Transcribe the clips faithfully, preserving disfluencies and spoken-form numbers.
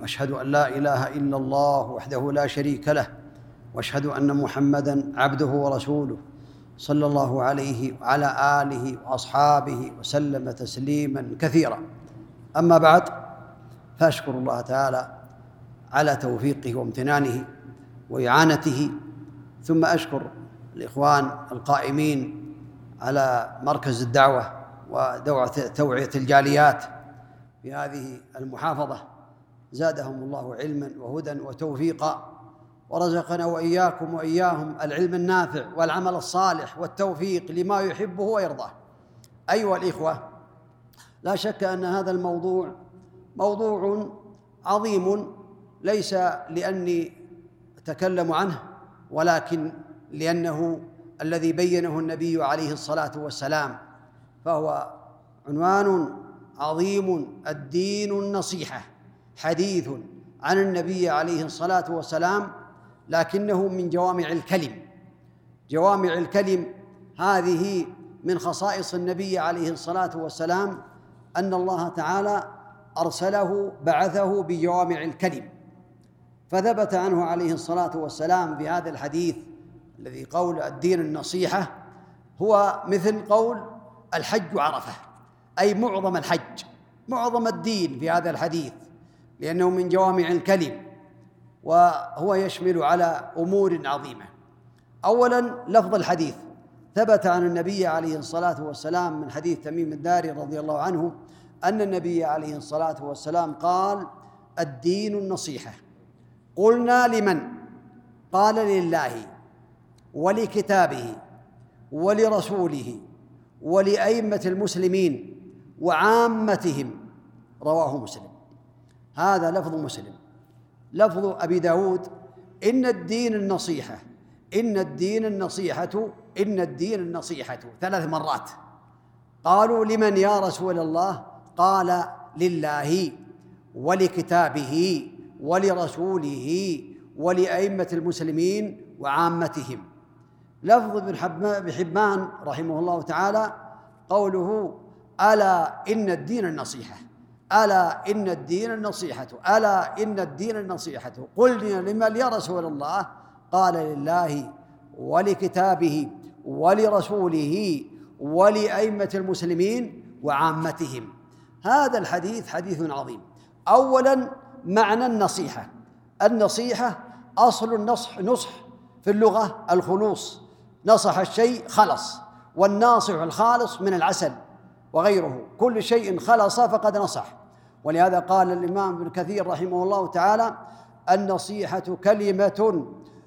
وأشهد أن لا إله إلا الله وحده لا شريك له، وأشهد أن محمدًا عبده ورسوله صلى الله عليه وعلى آله وأصحابه وسلم تسليماً كثيراً. أما بعد، فأشكر الله تعالى على توفيقه وامتنانه وإعانته، ثم أشكر الإخوان القائمين على مركز الدعوة وتوعية الجاليات في هذه المحافظة، زادهم الله علماً وهدى وتوفيقا، ورزقنا وإياكم وإياهم العلم النافع والعمل الصالح والتوفيق لما يحبه ويرضاه. أيها الإخوة، لا شك أن هذا الموضوع موضوع عظيم، ليس لأني أتكلم عنه، ولكن لأنه الذي بينه النبي عليه الصلاة والسلام، فهو عنوان عظيم: الدين النصيحة، حديث عن النبي عليه الصلاة والسلام، لكنه من جوامع الكلم. جوامع الكلم هذه من خصائص النبي عليه الصلاة والسلام، أن الله تعالى أرسله بعثه بجوامع الكلم. فثبت عنه عليه الصلاة والسلام في هذا الحديث الذي قول الدين النصيحة هو مثل قول الحج عرفة، أي معظم الحج، معظم الدين في هذا الحديث، لأنه من جوامع الكلم، وهو يشمل على أمور عظيمة. أولاً، لفظ الحديث ثبت عن النبي عليه الصلاة والسلام من حديث تميم الداري رضي الله عنه أن النبي عليه الصلاة والسلام قال: الدين النصيحة. قلنا: لمن؟ قال: لله ولكتابه ولرسوله ولأئمة المسلمين وعامتهم. رواه مسلم. هذا لفظ مسلم. لفظ أبي داود: إن الدين النصيحة، إن الدين النصيحة، إن الدين النصيحة، ثلاث مرات. قالوا: لمن يا رسول الله؟ قال: لله ولكتابه ولرسوله ولأئمة المسلمين وعامتهم. لفظ ابن حبان رحمه الله تعالى قوله: ألا إن الدين النصيحة، ألا إن الدين النصيحة، ألا إن الدين النصيحة. قلنا: لمن يا رسول الله؟ قال: لله ولكتابه ولرسوله ولأئمة المسلمين وعامتهم. هذا الحديث حديث عظيم. أولاً، معنى النصيحة. النصيحة أصل النصح، نصح في اللغة الخلوص، نصح الشيء خلص، والناصح الخالص من العسل وغيره، كل شيء خلص فقد نصح. ولهذا قال الإمام ابن كثير رحمه الله تعالى: النصيحة كلمة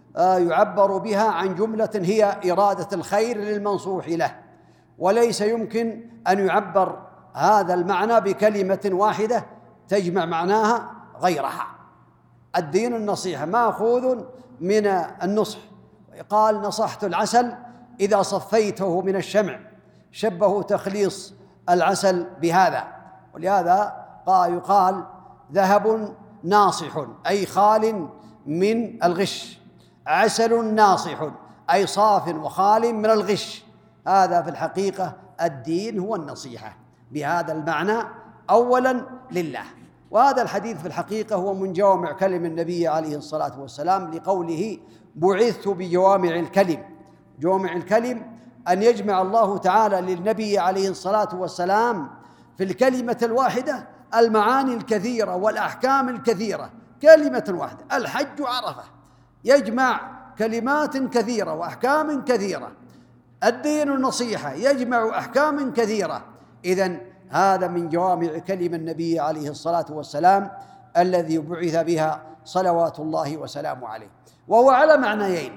يعبر بها عن جملة هي إرادة الخير للمنصوح له، وليس يمكن أن يعبر هذا المعنى بكلمة واحدة تجمع معناها غيرها. الدين النصيحة مأخوذ من النصح. قال: نصحت العسل إذا صفيته من الشمع، شبه تخليص العسل بهذا. ولهذا قال يقال: ذهب ناصح، أي خال من الغش، عسل ناصح، أي صاف وخال من الغش. هذا في الحقيقة الدين هو النصيحة بهذا المعنى. أولاً، لله. وهذا الحديث في الحقيقة هو من جوامع كلم النبي عليه الصلاة والسلام، لقوله: بعثت بجوامع الكلم. جوامع الكلم أن يجمع الله تعالى للنبي عليه الصلاة والسلام في الكلمة الواحدة المعاني الكثيرة والأحكام الكثيرة. كلمة واحدة، الحج عرفة، يجمع كلمات كثيرة وأحكام كثيرة. الدين النصيحة يجمع أحكام كثيرة. إذن هذا من جوامع كلم النبي عليه الصلاة والسلام الذي بعث بها صلوات الله وسلامه عليه، وهو على معنيين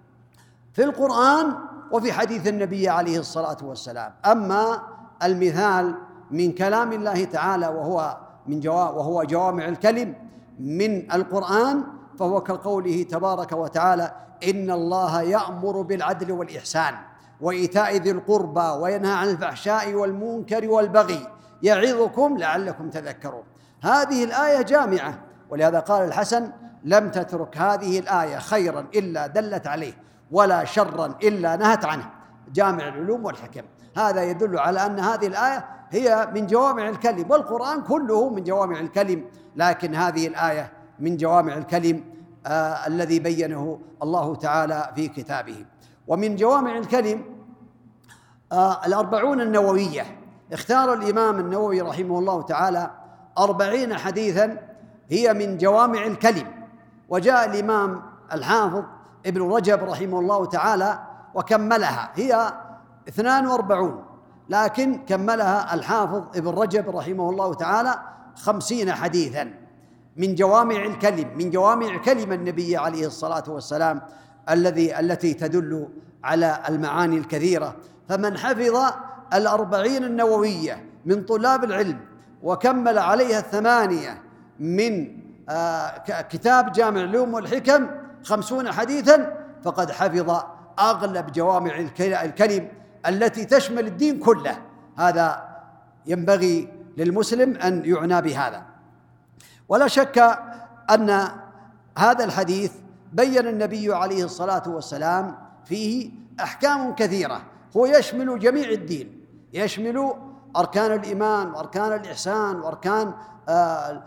في القرآن وفي حديث النبي عليه الصلاة والسلام. أما المثال من كلام الله تعالى وهو من جواب وهو جوامع الكلم من القرآن، فهو كقوله تبارك وتعالى: إن الله يأمر بالعدل والإحسان وإيتاء ذي القربى وينهى عن الفحشاء والمنكر والبغي يعظكم لعلكم تذكرون. هذه الآية جامعة، ولهذا قال الحسن: لم تترك هذه الآية خيرا إلا دلت عليه، ولا شرا إلا نهت عنه. جامع العلوم والحكم. هذا يدل على أن هذه الآية هي من جوامع الكلم، والقرآن كله من جوامع الكلم، لكن هذه الآية من جوامع الكلم آه الذي بينه الله تعالى في كتابه. ومن جوامع الكلم آه الأربعون النووية. اختار الإمام النووي رحمه الله تعالى أربعين حديثاً هي من جوامع الكلم، وجاء الإمام الحافظ ابن رجب رحمه الله تعالى وكملها، هي اثنان وأربعون، لكن كملها الحافظ ابن رجب رحمه الله تعالى خمسين حديثاً من جوامع الكلم، من جوامع كلم النبي عليه الصلاة والسلام الذي التي تدل على المعاني الكثيرة. فمن حفظ الأربعين النووية من طلاب العلم وكمل عليها الثمانية من آه كتاب جامع العلوم والحكم خمسون حديثاً فقد حفظ أغلب جوامع الكلم التي تشمل الدين كله. هذا ينبغي للمسلم أن يعنى بهذا. ولا شك أن هذا الحديث بين النبي عليه الصلاة والسلام فيه أحكام كثيرة، هو يشمل جميع الدين، يشمل أركان الإيمان وأركان الإحسان وأركان آه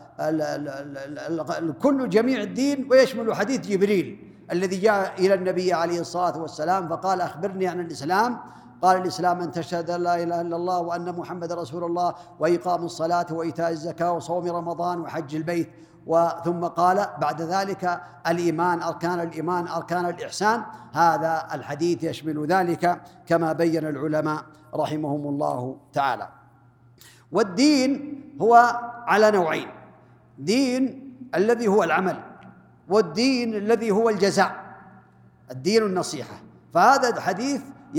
كل جميع الدين، ويشمل حديث جبريل الذي جاء إلى النبي عليه الصلاة والسلام فقال أخبرني عن الإسلام. قال الإسلام أن تشهد أن لا إله إلا الله وأن محمد رسول الله وإقام الصلاة وإيتاء الزكاة وصوم رمضان وحج البيت، وثم قال بعد ذلك الإيمان، أركان الإيمان، أركان الإحسان. هذا الحديث يشمل ذلك كما بين العلماء رحمهم الله تعالى. والدين هو على نوعين: دين الذي هو العمل، والدين الذي هو الجزاء، الدين النصيحة. فهذا الحديث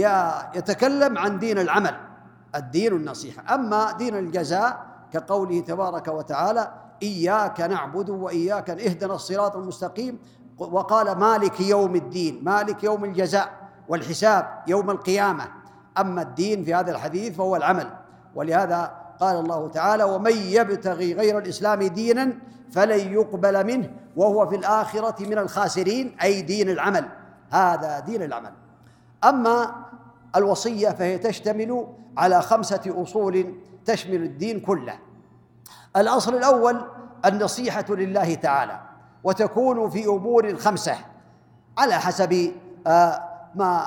يتكلم عن دين العمل، الدين النصيحة. أما دين الجزاء كقوله تبارك وتعالى إياك نعبد وإياك اهدنا الصراط المستقيم، وقال مالك يوم الدين، مالك يوم الجزاء والحساب يوم القيامة. أما الدين في هذا الحديث فهو العمل، ولهذا قال الله تعالى ومن يبتغي غير الإسلام دينا فلن يقبل منه وهو في الآخرة من الخاسرين، أي دين العمل، هذا دين العمل. أما الوصية فهي تشتمل على خمسة أصول تشمل الدين كله. الأصل الأول النصيحة لله تعالى، وتكون في أمور الخمسة على حسب ما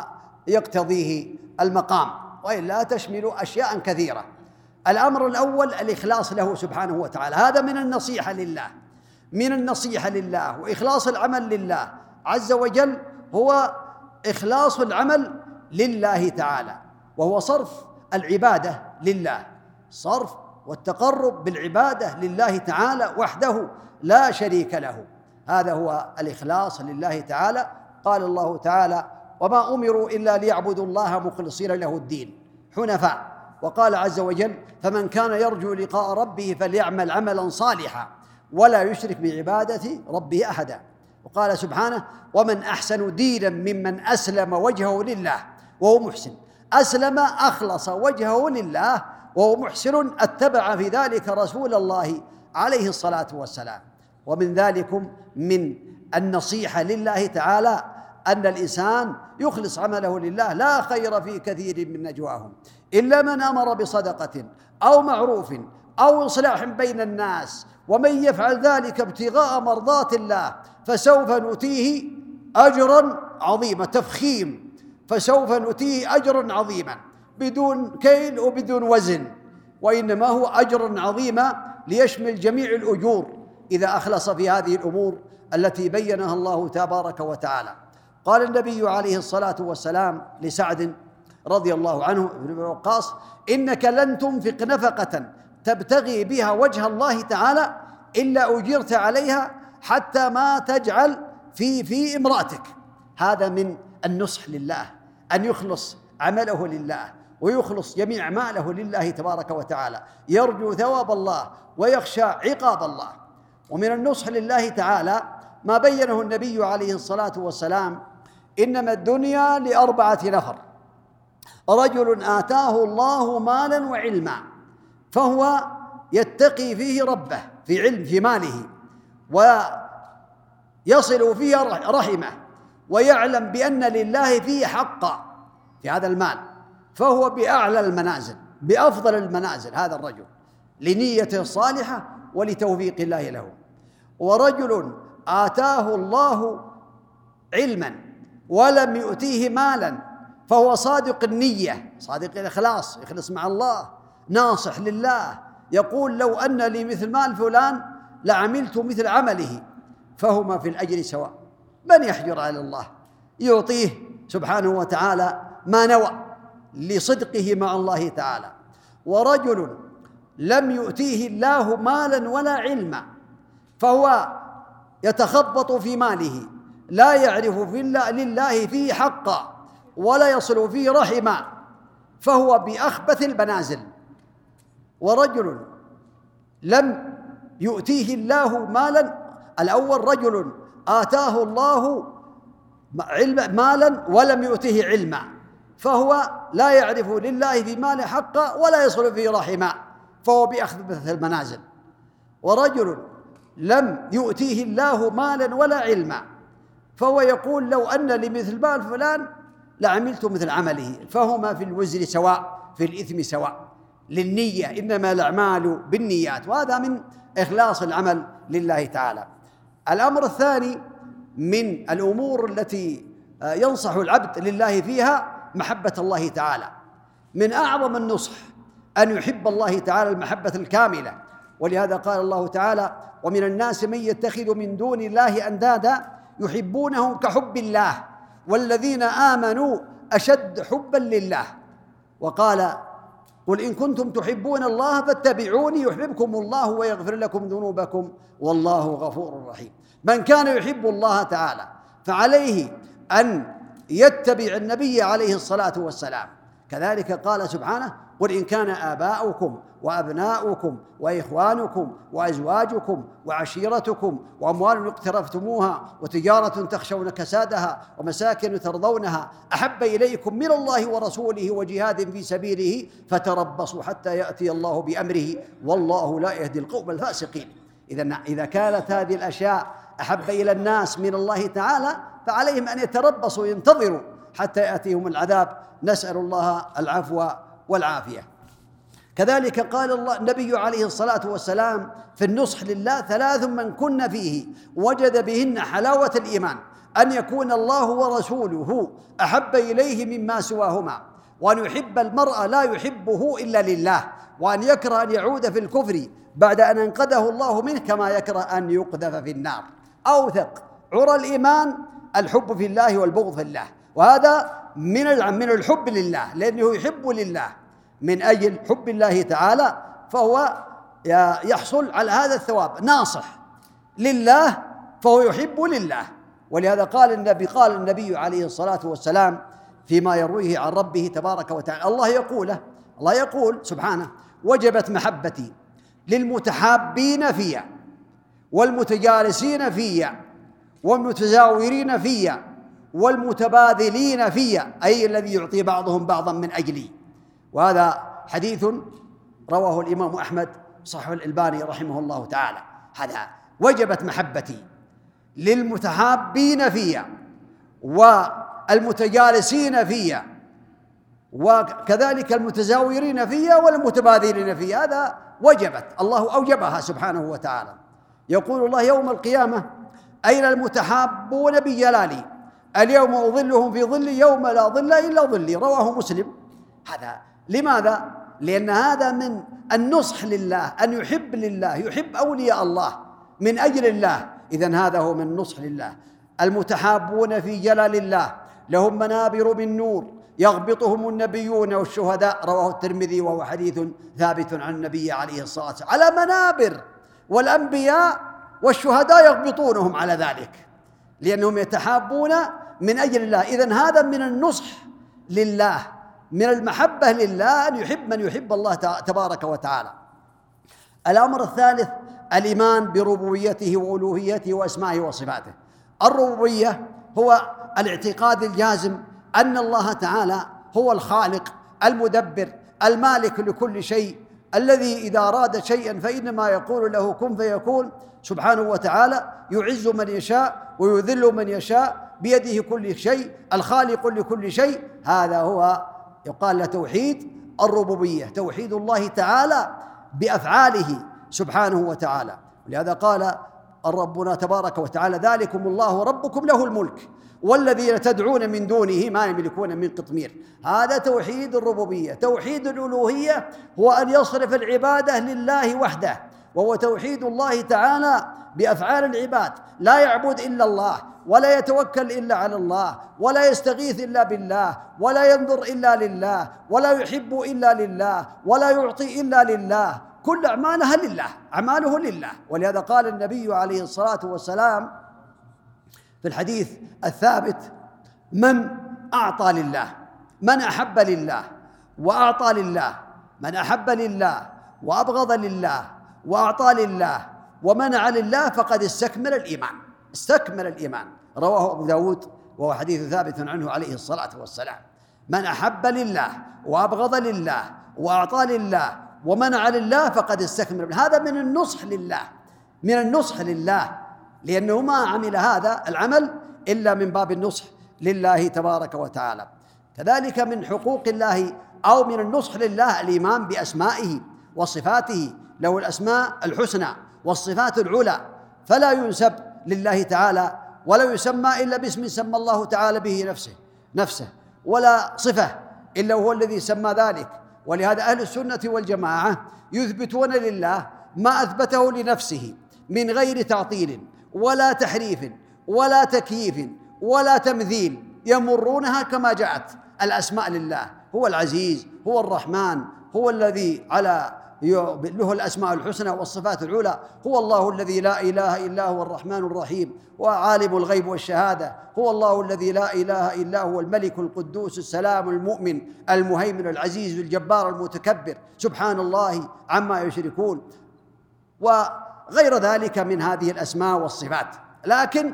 يقتضيه المقام، وإلا تشمل أشياء كثيرة. الأمر الأول الإخلاص له سبحانه وتعالى، هذا من النصيحة لله، من النصيحة لله وإخلاص العمل لله عز وجل، هو إخلاص العمل لله تعالى، وهو صرف العبادة لله، صرف والتقرب بالعبادة لله تعالى وحده لا شريك له، هذا هو الإخلاص لله تعالى. قال الله تعالى وما أمروا إلا ليعبدوا الله مخلصين له الدين حنفاء. وقال عز وجل فمن كان يرجو لقاء ربه فليعمل عملا صالحا ولا يشرك بعبادة ربه أحدا. وقال سبحانه ومن أحسن دينا ممن أسلم وجهه لله وهو محسن، أسلم أخلص وجهه لله وهو محسن، اتبع في ذلك رسول الله عليه الصلاة والسلام. ومن ذلكم من النصيحة لله تعالى أن الإنسان يخلص عمله لله، لا خير في كثير من نجواهم إلا من أمر بصدقة أو معروف أو إصلاح بين الناس، ومن يفعل ذلك ابتغاء مرضات الله فسوف نؤتيه أجرا عظيما، تفخيم، فسوف نؤتيه أجرا عظيما بدون كيل وبدون وزن، وإنما هو أجر عظيما ليشمل جميع الأجور إذا أخلص في هذه الأمور التي بينها الله تبارك وتعالى. قال النبي عليه الصلاة والسلام لسعد رضي الله عنه بن وقاص إنك لن تنفق نفقة تبتغي بها وجه الله تعالى إلا أجرت عليها حتى ما تجعل في في امرأتك. هذا من النصح لله، أن يخلص عمله لله ويخلص جميع أعماله لله تبارك وتعالى، يرجو ثواب الله ويخشى عقاب الله. ومن النصح لله تعالى ما بينه النبي عليه الصلاة والسلام إنما الدنيا لأربعة نفر: رجل آتاه الله مالا وعلما فهو يتقي فيه ربه في علم في ماله ويصل فيه رحمه ويعلم بأن لله فيه حقا في هذا المال، فهو بأعلى المنازل بأفضل المنازل هذا الرجل لنيته الصالحة ولتوفيق الله له. ورجل آتاه الله علما ولم يؤتيه مالا فهو صادق النية، صادق الإخلاص، يخلص مع الله، ناصح لله، يقول لو أن لي مثل مال فلان لعملت مثل عمله، فهما في الأجر سواء. من يحجر على الله يعطيه سبحانه وتعالى ما نوى لصدقه مع الله تعالى. ورجل لم يؤتيه الله مالا ولا علما فهو يتخبط في ماله، لا يعرف في الله لله فيه حقا ولا يصل فيه رحما، فهو بأخبث المنازل. ورجل لم يؤتيه الله مالا، الأول رجل آتاه الله مالا ولم يؤتيه علما، فهو لا يعرف لله في ماله حقا ولا يصل فيه رحما، فهو بأخبث المنازل. ورجل لم يؤتيه الله مالا ولا علما فهو يقول لو أن لي مثل مال فلان لعملت مثل عمله، فهما في الوزر سواء، في الإثم سواء. للنية، إنما الأعمال بالنيات، وهذا من إخلاص العمل لله تعالى. الأمر الثاني من الأمور التي ينصح العبد لله فيها محبة الله تعالى. من أعظم النصح أن يحب الله تعالى المحبة الكاملة، ولهذا قال الله تعالى ومن الناس من يتخذ من دون الله أندادا يحبونهم كحب الله والذين آمنوا أشد حبا لله. وقال قل إن كنتم تحبون الله فاتبعوني يحببكم الله ويغفر لكم ذنوبكم والله غفور رحيم. من كان يحب الله تعالى فعليه أن يتبع النبي عليه الصلاة والسلام. كذلك قال سبحانه قل إن كان آباؤكم وأبناؤكم وإخوانكم وأزواجكم وعشيرتكم وأموال اقترفتموها وتجارة تخشون كسادها ومساكن ترضونها أحب إليكم من الله ورسوله وجهاد في سبيله فتربصوا حتى يأتي الله بأمره والله لا يهدي القوم الفاسقين. إذا إذا كانت هذه الأشياء أحب إلى الناس من الله تعالى فعليهم أن يتربصوا ينتظروا حتى يأتيهم العذاب، نسأل الله العفو والعافية. كذلك قال الله النبي عليه الصلاة والسلام في النصح لله ثلاث من كن فيه وجد بهن حلاوة الإيمان: أن يكون الله ورسوله أحب إليه مما سواهما، وأن يحب المرء لا يحبه إلا لله، وأن يكره أن يعود في الكفر بعد أن أنقذه الله منه كما يكره أن يقذف في النار. أوثق عرى الإيمان الحب في الله والبغض في الله، وهذا من من الحب لله، لأنه يحب لله من أجل حب الله تعالى، فهو يحصل على هذا الثواب. ناصح لله فهو يحب لله، ولهذا قال النبي قال النبي عليه الصلاة والسلام فيما يرويه عن ربه تبارك وتعالى، الله يقول الله يقول سبحانه: وجبت محبتي للمتحابين فيا والمتجالسين فيا والمتزاورين فيا والمتبادلين فيا، أي الذي يعطي بعضهم بعضا من أجلي. وهذا حديث رواه الإمام أحمد صحيح الألباني رحمه الله تعالى. هذا وجبت محبتي للمتحابين فيا والمتجالسين فيا وكذلك المتزاورين فيا والمتبادلين فيا، هذا وجبت، الله أوجبها سبحانه وتعالى. يقول الله يوم القيامة: أين المتحابون بجلالي اليوم أظلهم في ظلي يوم لا ظل إلا ظلي، رواه مسلم. هذا لماذا؟ لأن هذا من النصح لله، أن يحب لله، يحب أولياء الله من أجل الله. إذن هذا هو من النصح لله. المتحابون في جلال الله لهم منابر من نور يغبطهم النبيون والشهداء، رواه الترمذي وهو حديث ثابت عن النبي عليه الصلاة والسلام، على منابر، والأنبياء والشهداء يغبطونهم على ذلك لأنهم يتحابون من أجل الله. إذن هذا من النصح لله، من المحبة لله، أن يحب من يحب الله تبارك وتعالى. الأمر الثالث الإيمان بربوبيته وألوهيته وأسمائه وصفاته. الربوبية هو الاعتقاد الجازم أن الله تعالى هو الخالق المدبر المالك لكل شيء، الذي إذا أراد شيئا فإنما يقول له كن فيكون سبحانه وتعالى، يعز من يشاء ويذل من يشاء، بيده كل شيء، الخالق لكل شيء. هذا هو يقال له توحيد الربوبية، توحيد الله تعالى بأفعاله سبحانه وتعالى. ولهذا قال ربنا تبارك وتعالى: ذلكم الله ربكم له الملك والذين تدعون من دونه ما يملكون من قطمير. هذا توحيد الربوبية. توحيد الألوهية هو أن يصرف العبادة لله وحده، وهو توحيد الله تعالى بأفعال العباد، لا يعبد إلا الله، ولا يتوكل إلا على الله، ولا يستغيث إلا بالله، ولا ينظر إلا لله، ولا يحب إلا لله، ولا يعطي إلا لله، كل أعمالها لله، أعماله لله. ولهذا قال النبي عليه الصلاة والسلام في الحديث الثابت: من أعطى لله، من أحب لله وأعطى لله، من أحب لله وأبغض لله وأعطى لله ومنع لله فقد استكمل الإيمان، استكمل الإيمان. رواه أبو داود وهو حديث ثابت عنه عليه الصلاة والسلام. من أحب لله وأبغض لله وأعطى لله ومنع لله فقد استكمل. هذا من النصح لله، من النصح لله، لأنه ما عمل هذا العمل إلا من باب النصح لله تبارك وتعالى. كذلك من حقوق الله أو من النصح لله الإيمان بأسمائه وصفاته، له الأسماء الحسنى والصفات العلى، فلا ينسب لله تعالى ولا يسمى إلا باسم سمى الله تعالى به نفسه نفسه ولا صفة إلا هو الذي سمى ذلك. ولهذا أهل السنة والجماعة يثبتون لله ما أثبته لنفسه من غير تعطيل ولا تحريف ولا تكييف ولا تمثيل، يمرونها كما جاءت. الأسماء لله: هو العزيز، هو الرحمن، هو الذي على له الأسماء الحسنى والصفات العلى، هو الله الذي لا إله إلا هو الرحمن الرحيم، وعالم الغيب والشهادة، هو الله الذي لا إله إلا هو الملك القدوس السلام المؤمن المهيمن العزيز الجبار المتكبر، سبحان الله عما يشركون، وغير ذلك من هذه الأسماء والصفات. لكن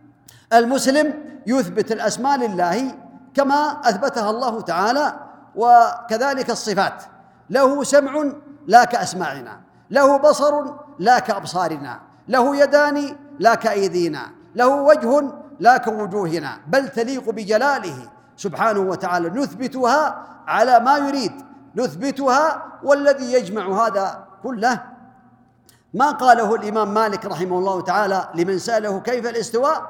المسلم يثبت الأسماء لله كما أثبتها الله تعالى، وكذلك الصفات. له سمع لا كأسماعنا، له بصر لا كأبصارنا، له يدان لا كأيدينا، له وجه لا كوجوهنا، بل تليق بجلاله سبحانه وتعالى. نثبتها على ما يريد، نثبتها. والذي يجمع هذا كله ما قاله الإمام مالك رحمه الله تعالى لمن سأله كيف الاستواء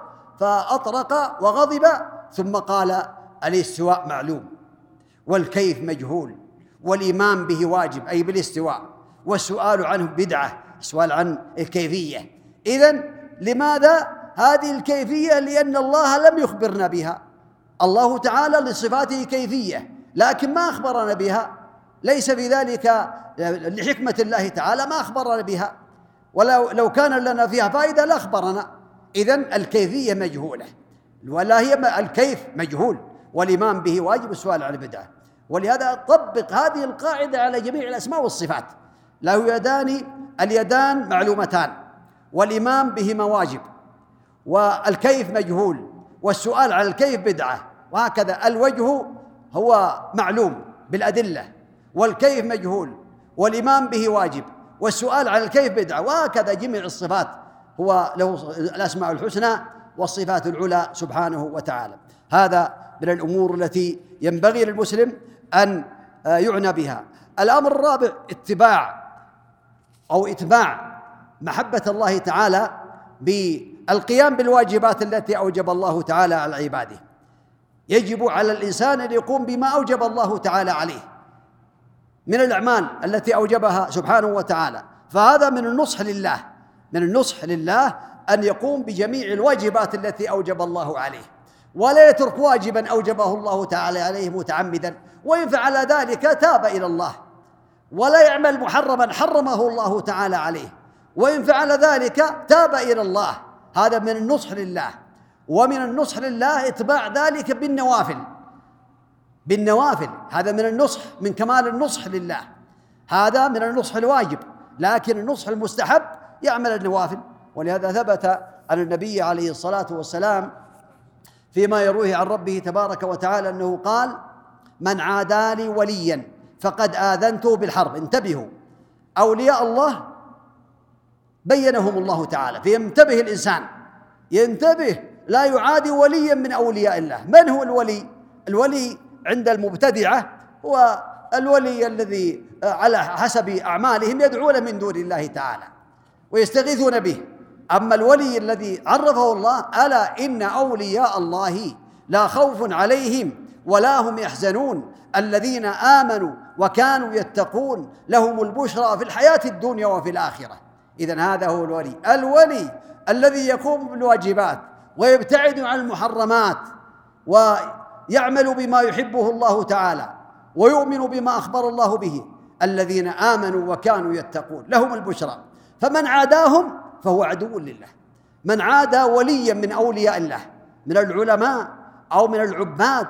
فأطرق وغضب، ثم قال: الاستواء معلوم والكيف مجهول والإيمان به واجب، أي بالاستواء، والسؤال عنه بدعة، السؤال عن الكيفية. إذن لماذا هذه الكيفية؟ لأن الله لم يخبرنا بها. الله تعالى لصفاته كيفية لكن ما أخبرنا بها، ليس في ذلك لحكمة الله تعالى ما أخبرنا بها، ولو لو كان لنا فيها فائدة لأخبرنا. إذن الكيفية مجهولة، ولا هي الكيف مجهول، والإيمان به واجب، السؤال عن البدعة. ولهذا طبق هذه القاعدة على جميع الأسماء والصفات. له يدان، اليدان معلومتان، والإيمان بهما واجب، والكيف مجهول، والسؤال عن الكيف بدعة. وهكذا الوجه هو معلوم بالأدلة، والكيف مجهول، والإيمان به واجب، والسؤال عن الكيف بدعة. وهكذا جميع الصفات، هو له الأسماء الحسنى والصفات العلى سبحانه وتعالى. هذا من الأمور التي ينبغي للمسلم أن يعنى بها. الأمر الرابع: اتباع أو إتباع محبة الله تعالى بالقيام بالواجبات التي أوجب الله تعالى على عباده. يجب على الإنسان أن يقوم بما أوجب الله تعالى عليه من الأعمال التي أوجبها سبحانه وتعالى، فهذا من النصح لله، من النصح لله أن يقوم بجميع الواجبات التي أوجب الله عليه، ولا يترك واجبا أوجبه الله تعالى عليه متعمدا، وإن فعل ذلك تاب إلى الله، ولا يعمل محرما حرمه الله تعالى عليه، وإن فعل ذلك تاب إلى الله. هذا من النصح لله. ومن النصح لله اتباع ذلك بالنوافل، بالنوافل هذا من النصح، من كمال النصح لله. هذا من النصح الواجب، لكن النصح المستحب يعمل النوافل. ولهذا ثبت عن النبي عليه الصلاة والسلام فيما يرويه عن ربه تبارك وتعالى أنه قال: من عادى لي وليا فقد آذنته بالحرب. انتبهوا، أولياء الله بينهم الله تعالى، فينتبه الإنسان، ينتبه لا يعادي وليا من أولياء الله. من هو الولي؟ الولي عند المبتدعة هو الولي الذي على حسب أعمالهم يدعون من دون الله تعالى ويستغيثون به. أما الولي الذي عرفه الله: ألا إن أولياء الله لا خوف عليهم ولا هم يحزنون الذين آمنوا وكانوا يتقون لهم البشرى في الحياة الدنيا وفي الآخرة. إذن هذا هو الولي، الولي الذي يقوم بالواجبات ويبتعد عن المحرمات ويعمل بما يحبه الله تعالى ويؤمن بما أخبر الله به. الذين آمنوا وكانوا يتقون لهم البشرى. فمن عاداهم فهو عدو لله. من عادى وليا من أولياء الله من العلماء أو من العباد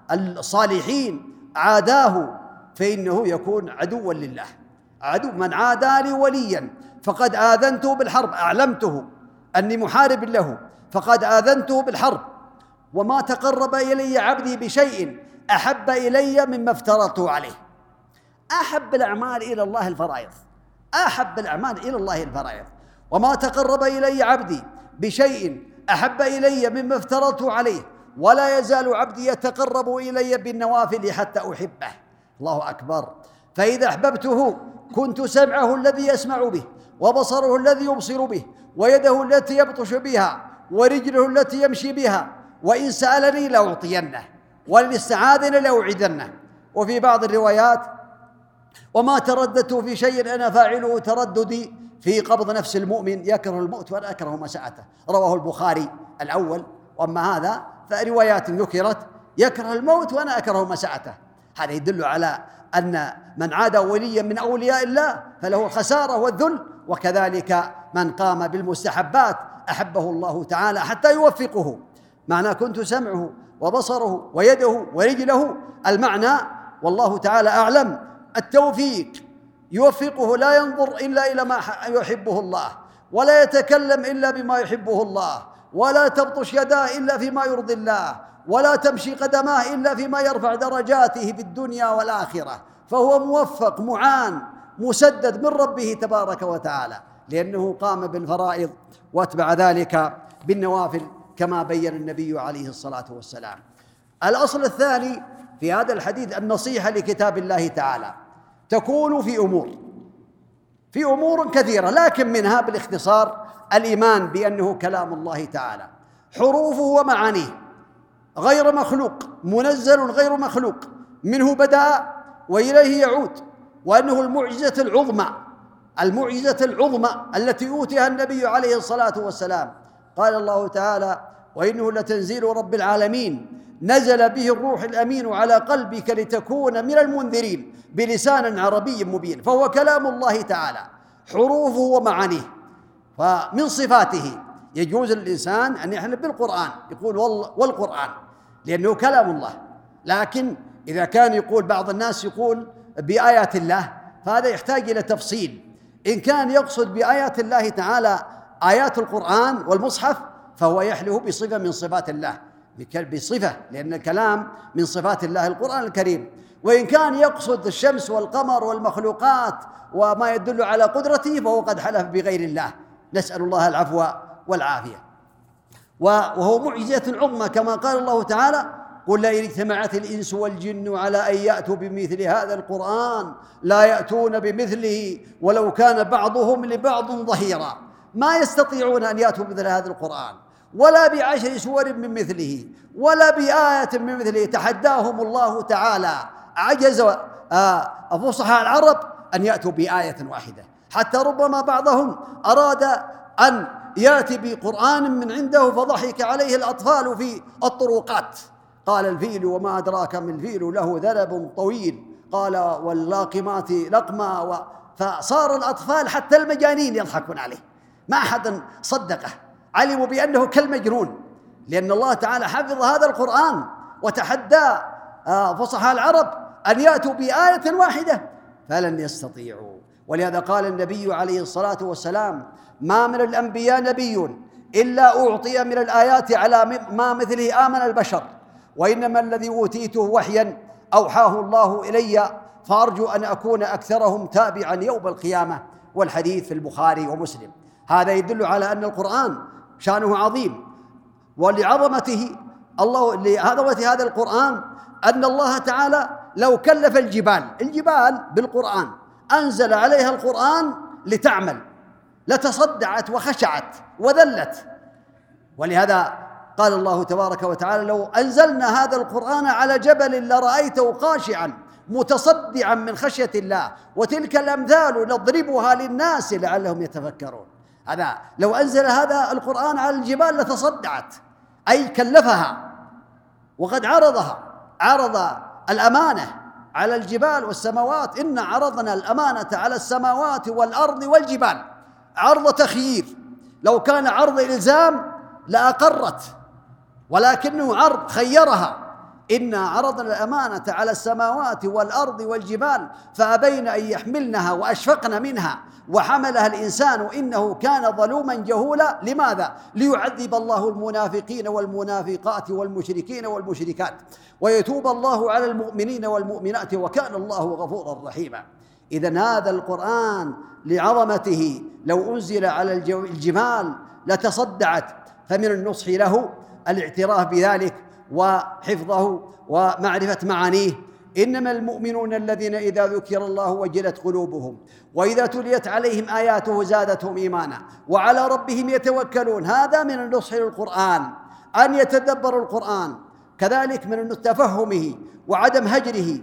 الصالحين عاداه فإنه يكون عدوا لله. عدو من عادى لي وليا فقد آذنته بالحرب، أعلمته أني محارب له، فقد آذنته بالحرب. وما تقرب إلي عبدي بشيء أحب إلي مما افترضته عليه. أحب الأعمال إلى الله الفرائض، أحب الأعمال إلى الله الفرائض. وما تقرب إلي عبدي بشيء أحب إلي مما افترضته عليه، ولا يزال عبدي يتقرب إلي بالنوافل حتى أحبه. الله أكبر. فإذا أحببته كنت سمعه الذي يسمع به، وبصره الذي يبصر به، ويده التي يبطش بها، ورجله التي يمشي بها. وإن سألني لأعطينه، ولئن استعاذني لأوعدنه. وفي بعض الروايات: وما ترددت في شيء أنا فاعله ترددي في قبض نفس المؤمن يكره الموت وأنا أكره مساءته. رواه البخاري الأول. وأما هذا فروايات ذكرت: يكره الموت وأنا أكره مساءته. هذا يدل على أن من عاد وليا من أولياء الله فله الخسارة والذل. وكذلك من قام بالمستحبات أحبه الله تعالى حتى يوفقه. معنى كنت سمعه وبصره ويده ورجله، المعنى والله تعالى أعلم التوفيق، يوفقه، لا ينظر إلا إلى ما يحبه الله، ولا يتكلم إلا بما يحبه الله، ولا تبطش يداه إلا فيما يرضي الله، ولا تمشي قدماه إلا فيما يرفع درجاته في الدنيا والآخرة. فهو موفق معان مسدد من ربه تبارك وتعالى، لأنه قام بالفرائض واتبع ذلك بالنوافل كما بين النبي عليه الصلاة والسلام. الأصل الثاني في هذا الحديث النصيحة لكتاب الله تعالى تكون في أمور في أمور كثيرة، لكن منها بالاختصار الإيمان بأنه كلام الله تعالى، حروفه ومعانيه غير مخلوق، منزل غير مخلوق، منه بدأ وإليه يعود، وأنه المعجزة العظمى المعجزة العظمى التي أوتيها النبي عليه الصلاة والسلام. قال الله تعالى: وإنه لتنزيل رب العالمين نزل به الروح الأمين على قلبك لتكون من المنذرين بلسان عربي مبين. فهو كلام الله تعالى، حروفه ومعانيه. فمن صفاته يجوز للإنسان أن يحلف بالقرآن، يقول والقرآن، لأنه كلام الله. لكن إذا كان يقول بعض الناس يقول بآيات الله، فهذا يحتاج إلى تفصيل. إن كان يقصد بآيات الله تعالى آيات القرآن والمصحف فهو يحلف بصفة من صفات الله، بصفة، لأن الكلام من صفات الله القرآن الكريم. وإن كان يقصد الشمس والقمر والمخلوقات وما يدل على قدرته فهو قد حلف بغير الله، نسأل الله العفو والعافية. وهو معجزة عظمى كما قال الله تعالى: قل لئن اجتمعت الإنس والجن على أن يأتوا بمثل هذا القرآن لا يأتون بمثله ولو كان بعضهم لبعض ظهيرا. ما يستطيعون أن يأتوا بمثل هذا القرآن ولا بعشر سور من مثله ولا بآية من مثله. تحداهم الله تعالى، عجز فصحاء العرب أن يأتوا بآية واحدة، حتى ربما بعضهم أراد أن يأتي بقرآن من عنده فضحك عليه الأطفال في الطرقات. قال: الفيل وما أدراك ما الفيل له ذنب طويل، قال: واللاقمات لقما و... فصار الأطفال حتى المجانين يضحكون عليه، ما أحد صدقه، علموا بأنه كالمجنون، لأن الله تعالى حفظ هذا القرآن وتحدى فصحاء العرب أن يأتوا بآية واحدة فلن يستطيعوا. ولهذا قال النبي عليه الصلاة والسلام: ما من الأنبياء نبي إلا أعطي من الآيات على ما مثله آمن البشر، وإنما الذي أوتيته وحيا أوحاه الله إلي، فأرجو أن أكون أكثرهم تابعا يوم القيامة. والحديث في البخاري ومسلم. هذا يدل على أن القرآن شأنه عظيم، ولعظمته الله لعظمة هذا القرآن أن الله تعالى لو كلف الجبال الجبال بالقرآن، أنزل عليها القرآن لتعمل، لتصدعت وخشعت وذلت. ولهذا قال الله تبارك وتعالى: لو أنزلنا هذا القرآن على جبل لرأيته خاشعا متصدعا من خشية الله. وتلك الأمثال نضربها للناس لعلهم يتفكرون. هذا لو أنزل هذا القرآن على الجبال لتصدعت، أي كلفها، وقد عرضها، عرض الأمانة على الجبال والسماوات. إن عرضنا الأمانة على السماوات والأرض والجبال، عرض تخيير. لو كان عرض إلزام لأقرت، ولكنه عرض خيرها. إنا عرضنا الأمانة على السماوات والأرض والجبال فأبين أن يحملنها وأشفقن منها وحملها الإنسان إنه كان ظلوما جهولا. لماذا؟ ليعذب الله المنافقين والمنافقات والمشركين والمشركات ويتوب الله على المؤمنين والمؤمنات وكان الله غفورا رحيما. إذن هذا القرآن لعظمته لو أنزل على الجبال لتصدعت. فمن النصح له الاعتراف بذلك وحفظه ومعرفة معانيه. إنما المؤمنون الذين إذا ذكر الله وجلت قلوبهم وإذا تليت عليهم آياته زادتهم إيمانا وعلى ربهم يتوكلون. هذا من النصح للقرآن، أن يتدبروا القرآن. كذلك من تفهمه وعدم هجره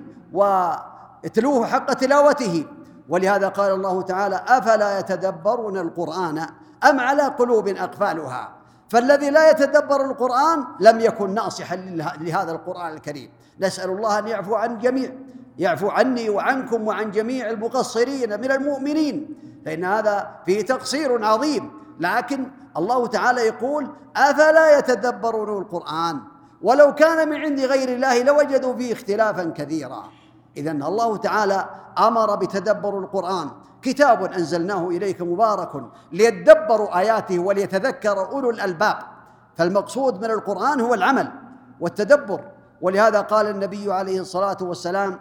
واتلوه حق تلاوته. ولهذا قال الله تعالى: أفلا يتدبرون القرآن أم على قلوب أقفالها. فالذي لا يتدبر القرآن لم يكن ناصحا لهذا القرآن الكريم. نسأل الله أن يعفو عن جميع، يعفو عني وعنكم وعن جميع المقصرين من المؤمنين، فإن هذا فيه تقصير عظيم. لكن الله تعالى يقول: أفلا يتدبرون القرآن ولو كان من عند غير الله لوجدوا فيه اختلافا كثيرا. إذن الله تعالى أمر بتدبر القرآن. كتاب أنزلناه إليك مبارك ليدبروا آياته وليتذكر أولو الألباب. فالمقصود من القرآن هو العمل والتدبر. ولهذا قال النبي عليه الصلاة والسلام: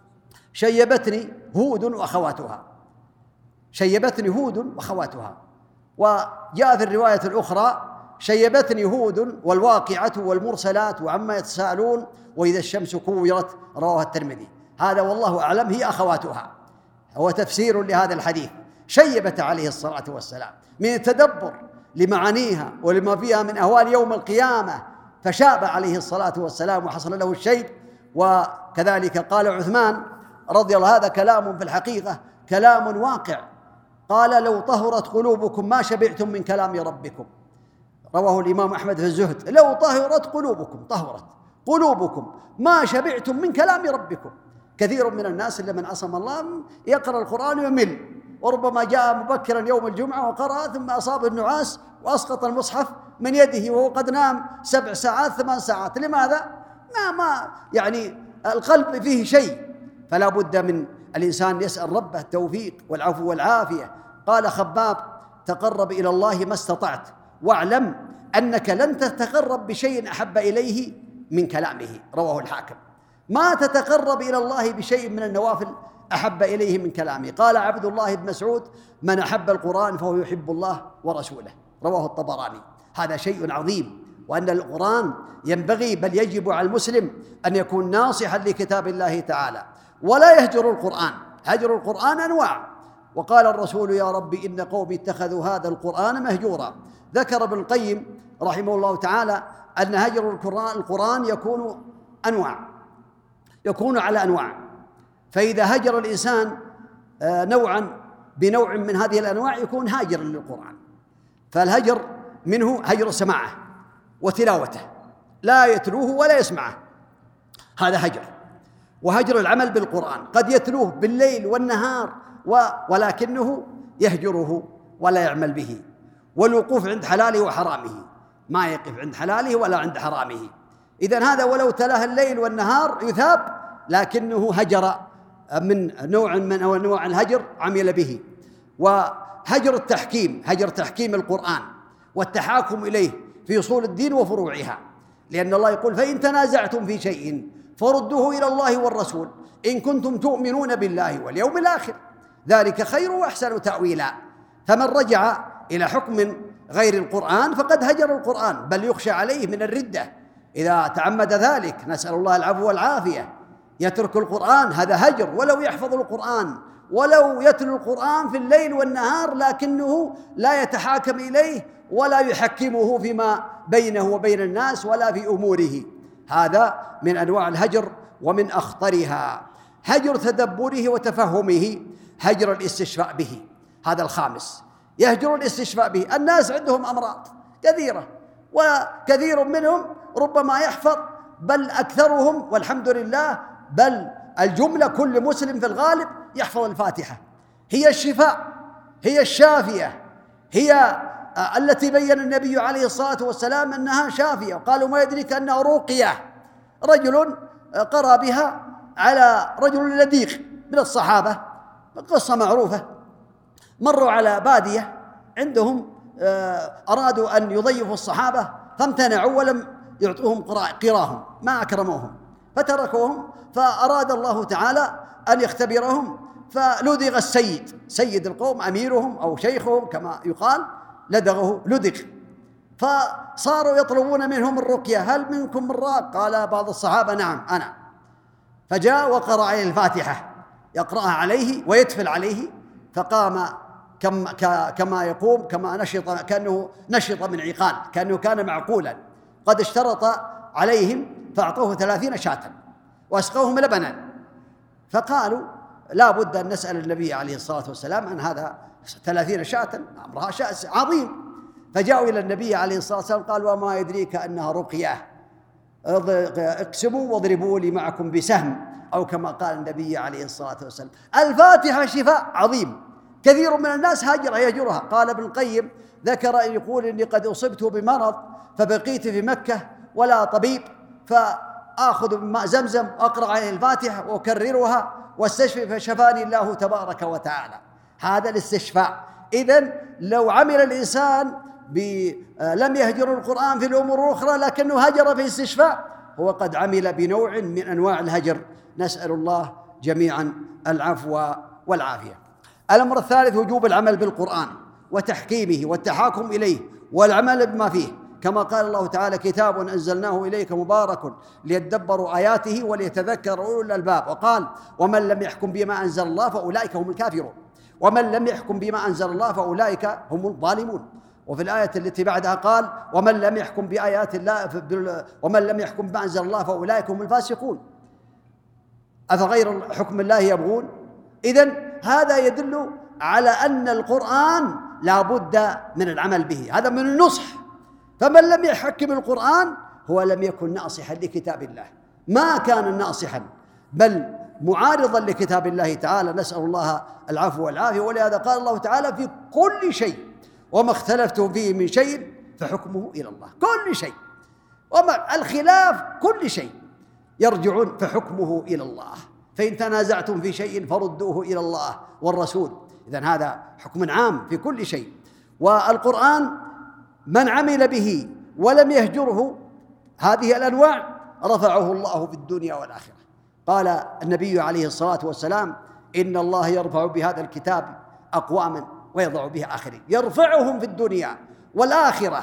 شيبتني هود وأخواتها، شيبتني هود وأخواتها. وجاء في الرواية الأخرى: شيبتني هود والواقعة والمرسلات وعما يتساءلون وإذا الشمس كورت. رواه الترمذي. هذا والله أعلم هي أخواتها، هو تفسير لهذا الحديث. شيبت عليه الصلاة والسلام من التدبر لمعانيها ولما فيها من أهوال يوم القيامة، فشاب عليه الصلاة والسلام وحصل له الشيب. وكذلك قال عثمان رضي الله: هذا كلام في الحقيقة كلام واقع. قال: لو طهرت قلوبكم ما شبعتم من كلام ربكم. رواه الإمام أحمد في الزهد: لو طهرت قلوبكم، طهرت قلوبكم ما شبعتم من كلام ربكم. كثير من الناس اللي من عصم الله يقرأ القرآن ويمل، وربما جاء مبكرا يوم الجمعة وقرأ ثم أصاب النعاس وأسقط المصحف من يده وهو قد نام سبع ساعات ثمان ساعات. لماذا؟ ما ما يعني القلب فيه شيء. فلا بد من الإنسان يسأل ربه التوفيق والعفو والعافية. قال خباب: تقرب إلى الله ما استطعت واعلم أنك لن تتقرب بشيء أحب إليه من كلامه. رواه الحاكم. ما تتقرب إلى الله بشيء من النوافل أحب إليه من كلامه. قال عبد الله بن مسعود: من أحب القرآن فهو يحب الله ورسوله. رواه الطبراني. هذا شيء عظيم، وأن القرآن ينبغي بل يجب على المسلم أن يكون ناصحا لكتاب الله تعالى ولا يهجر القرآن. هجر القرآن أنواع. وقال الرسول: يا رب إن قومي اتخذوا هذا القرآن مهجورا. ذكر ابن القيم رحمه الله تعالى أن هجر القرآن, القرآن يكون أنواع، يكون على أنواع. فإذا هجر الإنسان نوعا بنوع من هذه الأنواع يكون هاجر للقرآن. فالهجر منه هجر سماعه وتلاوته، لا يتلوه ولا يسمعه، هذا هجر. وهجر العمل بالقرآن، قد يتلوه بالليل والنهار ولكنه يهجره ولا يعمل به. والوقوف عند حلاله وحرامه، ما يقف عند حلاله ولا عند حرامه. إذن هذا ولو تلاه الليل والنهار يثاب، لكنه هجر من نوع من أنواع الهجر عمل به. وهجر التحكيم، هجر تحكيم القرآن والتحاكم إليه في أصول الدين وفروعها. لأن الله يقول: فإن تنازعتم في شيء فردوه إلى الله والرسول إن كنتم تؤمنون بالله واليوم الآخر ذلك خير وأحسن تأويلا. فمن رجع إلى حكم غير القرآن فقد هجر القرآن، بل يخشى عليه من الردة إذا تعمد ذلك، نسأل الله العفو والعافية. يترك القرآن هذا هجر، ولو يحفظ القرآن ولو يتلو القرآن في الليل والنهار لكنه لا يتحاكم إليه ولا يحكمه فيما بينه وبين الناس ولا في أموره. هذا من أنواع الهجر ومن أخطرها. هجر تدبره وتفهمه، هجر الاستشفاء به، هذا الخامس. يهجر الاستشفاء به. الناس عندهم أمراض كثيرة وكثير منهم ربما يحفظ، بل أكثرهم والحمد لله، بل الجملة كل مسلم في الغالب يحفظ الفاتحة. هي الشفاء، هي الشافية، هي التي بين النبي عليه الصلاة والسلام أنها شافية، قالوا ما يدريك أنها رقية. رجل قرأ بها على رجل لديق من الصحابة، قصة معروفة، مروا على بادية عندهم أرادوا أن يضيفوا الصحابة فامتنعوا ولم يعطوهم قراهم، ما أكرموهم فتركوهم، فأراد الله تعالى أن يختبرهم فلدغ السيد، سيد القوم أميرهم أو شيخهم كما يقال، لدغه لدغ، فصاروا يطلبون منهم الرقية، هل منكم من راق؟ قال بعض الصحابة نعم أنا، فجاء وقرأ عليه الفاتحة يقرأها عليه ويتفل عليه، فقام كما يقوم كما نشط، كأنه نشط من عقال، كأنه كان معقولا، قد اشترط عليهم فأعطوه ثلاثين شاة وأسقوهم لبنا، فقالوا لا بد أن نسأل النبي عليه الصلاة والسلام عن هذا، ثلاثين شاة أمرها شأن عظيم. فجاءوا إلى النبي عليه الصلاة والسلام قالوا وما يدريك أنها رقية، اقسموا واضربوا لي معكم بسهم، أو كما قال النبي عليه الصلاة والسلام. الفاتحة شفاء عظيم، كثير من الناس هاجر يهجرها. قال ابن القيم ذكر يقول إني قد أصبت بمرض فبقيت في مكة ولا طبيب، فآخذ من ماء زمزم وأقرأ عليه الفاتحة وأكررها واستشفي فشفاني الله تبارك وتعالى. هذا الاستشفاء. إذن لو عمل الإنسان لم يهجر القرآن في الأمور الأخرى لكنه هجر في الاستشفاء، هو قد عمل بنوع من أنواع الهجر. نسأل الله جميعا العفو والعافية. الأمر الثالث وجوب العمل بالقرآن وتحكيمه والتحاكم إليه والعمل بما فيه، كما قال الله تعالى كتاب أنزلناه إليك مبارك ليدبروا آياته وليتذكر أولو الألباب، وقال ومن لم يحكم بما أنزل الله فأولئك هم الكافرون، ومن لم يحكم بما أنزل الله فأولئك هم الظالمون. وفي الآية التي بعدها قال ومن لم يحكم بآيات الله ومن لم يحكم بما أنزل الله فأولئك هم الفاسقون، أفغير حكم الله يبغون. إذن هذا يدل على أن القرآن لا بد من العمل به، هذا من النصح. فمن لم يحكم القرآن هو لم يكن ناصحا لكتاب الله، ما كان ناصحا بل معارضا لكتاب الله تعالى. نسأل الله العفو والعافية. ولهذا قال الله تعالى في كل شيء وما اختلفتم فيه من شيء فحكمه إلى الله، كل شيء، وما الخلاف كل شيء يرجعون فحكمه إلى الله، فإن تنازعتم في شيء فردوه إلى الله والرسول. إذن هذا حكم عام في كل شيء. والقرآن من عمل به ولم يهجره هذه الأنواع رفعه الله في الدنيا والآخرة. قال النبي عليه الصلاة والسلام إن الله يرفع بهذا الكتاب أقواما ويضع به آخرين، يرفعهم في الدنيا والآخرة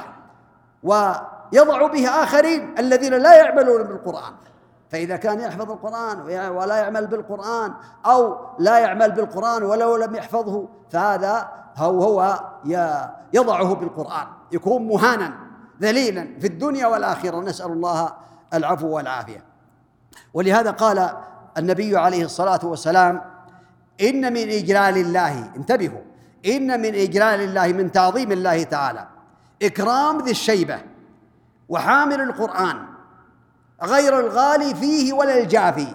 ويضع به آخرين الذين لا يعملون بالقرآن. فإذا كان يحفظ القرآن ولا يعمل بالقرآن أو لا يعمل بالقرآن ولو لم يحفظه فهذا هو, هو يضعه بالقرآن، يكون مهانا ذليلا في الدنيا والآخرة. نسأل الله العفو والعافية. ولهذا قال النبي عليه الصلاة والسلام إن من إجلال الله، انتبهوا، إن من إجلال الله من تعظيم الله تعالى إكرام ذي الشيبة وحامل القرآن غير الغالي فيه ولا الجافي،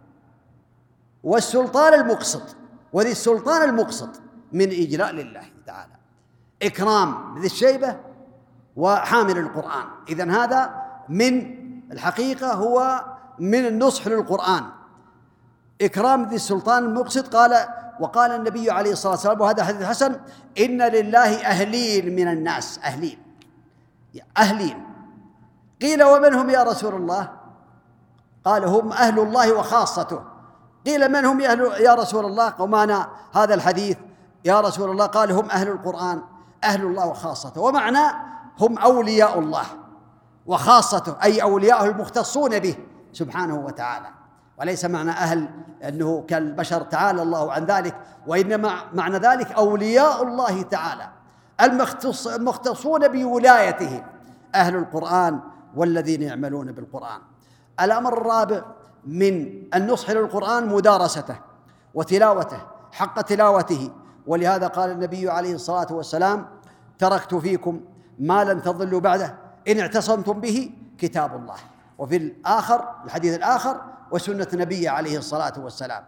والسلطان المقسط، وذي السلطان المقسط من إجلال الله تعالى إكرام ذي الشيبة وحامل القرآن. إذن هذا من الحقيقة هو من النصح للقرآن، إكرام ذي السلطان المقسط. قال وقال النبي عليه الصلاة والسلام وهذا حديث حسن إن لله أهلين من الناس، أهلين أهلين. قيل ومن هم يا رسول الله؟ قال هم أهل الله وخاصته. قيل من هم يا رسول الله ومعنى هذا الحديث يا رسول الله؟ قال هم أهل القرآن، أهل الله وخاصته، ومعنى هم أولياء الله وخاصته أي أولياءه المختصون به سبحانه وتعالى. وليس معنى أهل أنه كالبشر تعالى الله عن ذلك، وإنما معنى ذلك أولياء الله تعالى المختص المختصون بولايته، أهل القرآن والذين يعملون بالقرآن. الأمر الرابع من النصح للقرآن مدارسته وتلاوته حق تلاوته، ولهذا قال النبي عليه الصلاة والسلام: تركت فيكم ما لن تضلوا بعده إن اعتصمتم به كتاب الله. وفي الآخر الحديث الآخر: وسنة نبي عليه الصلاة والسلام.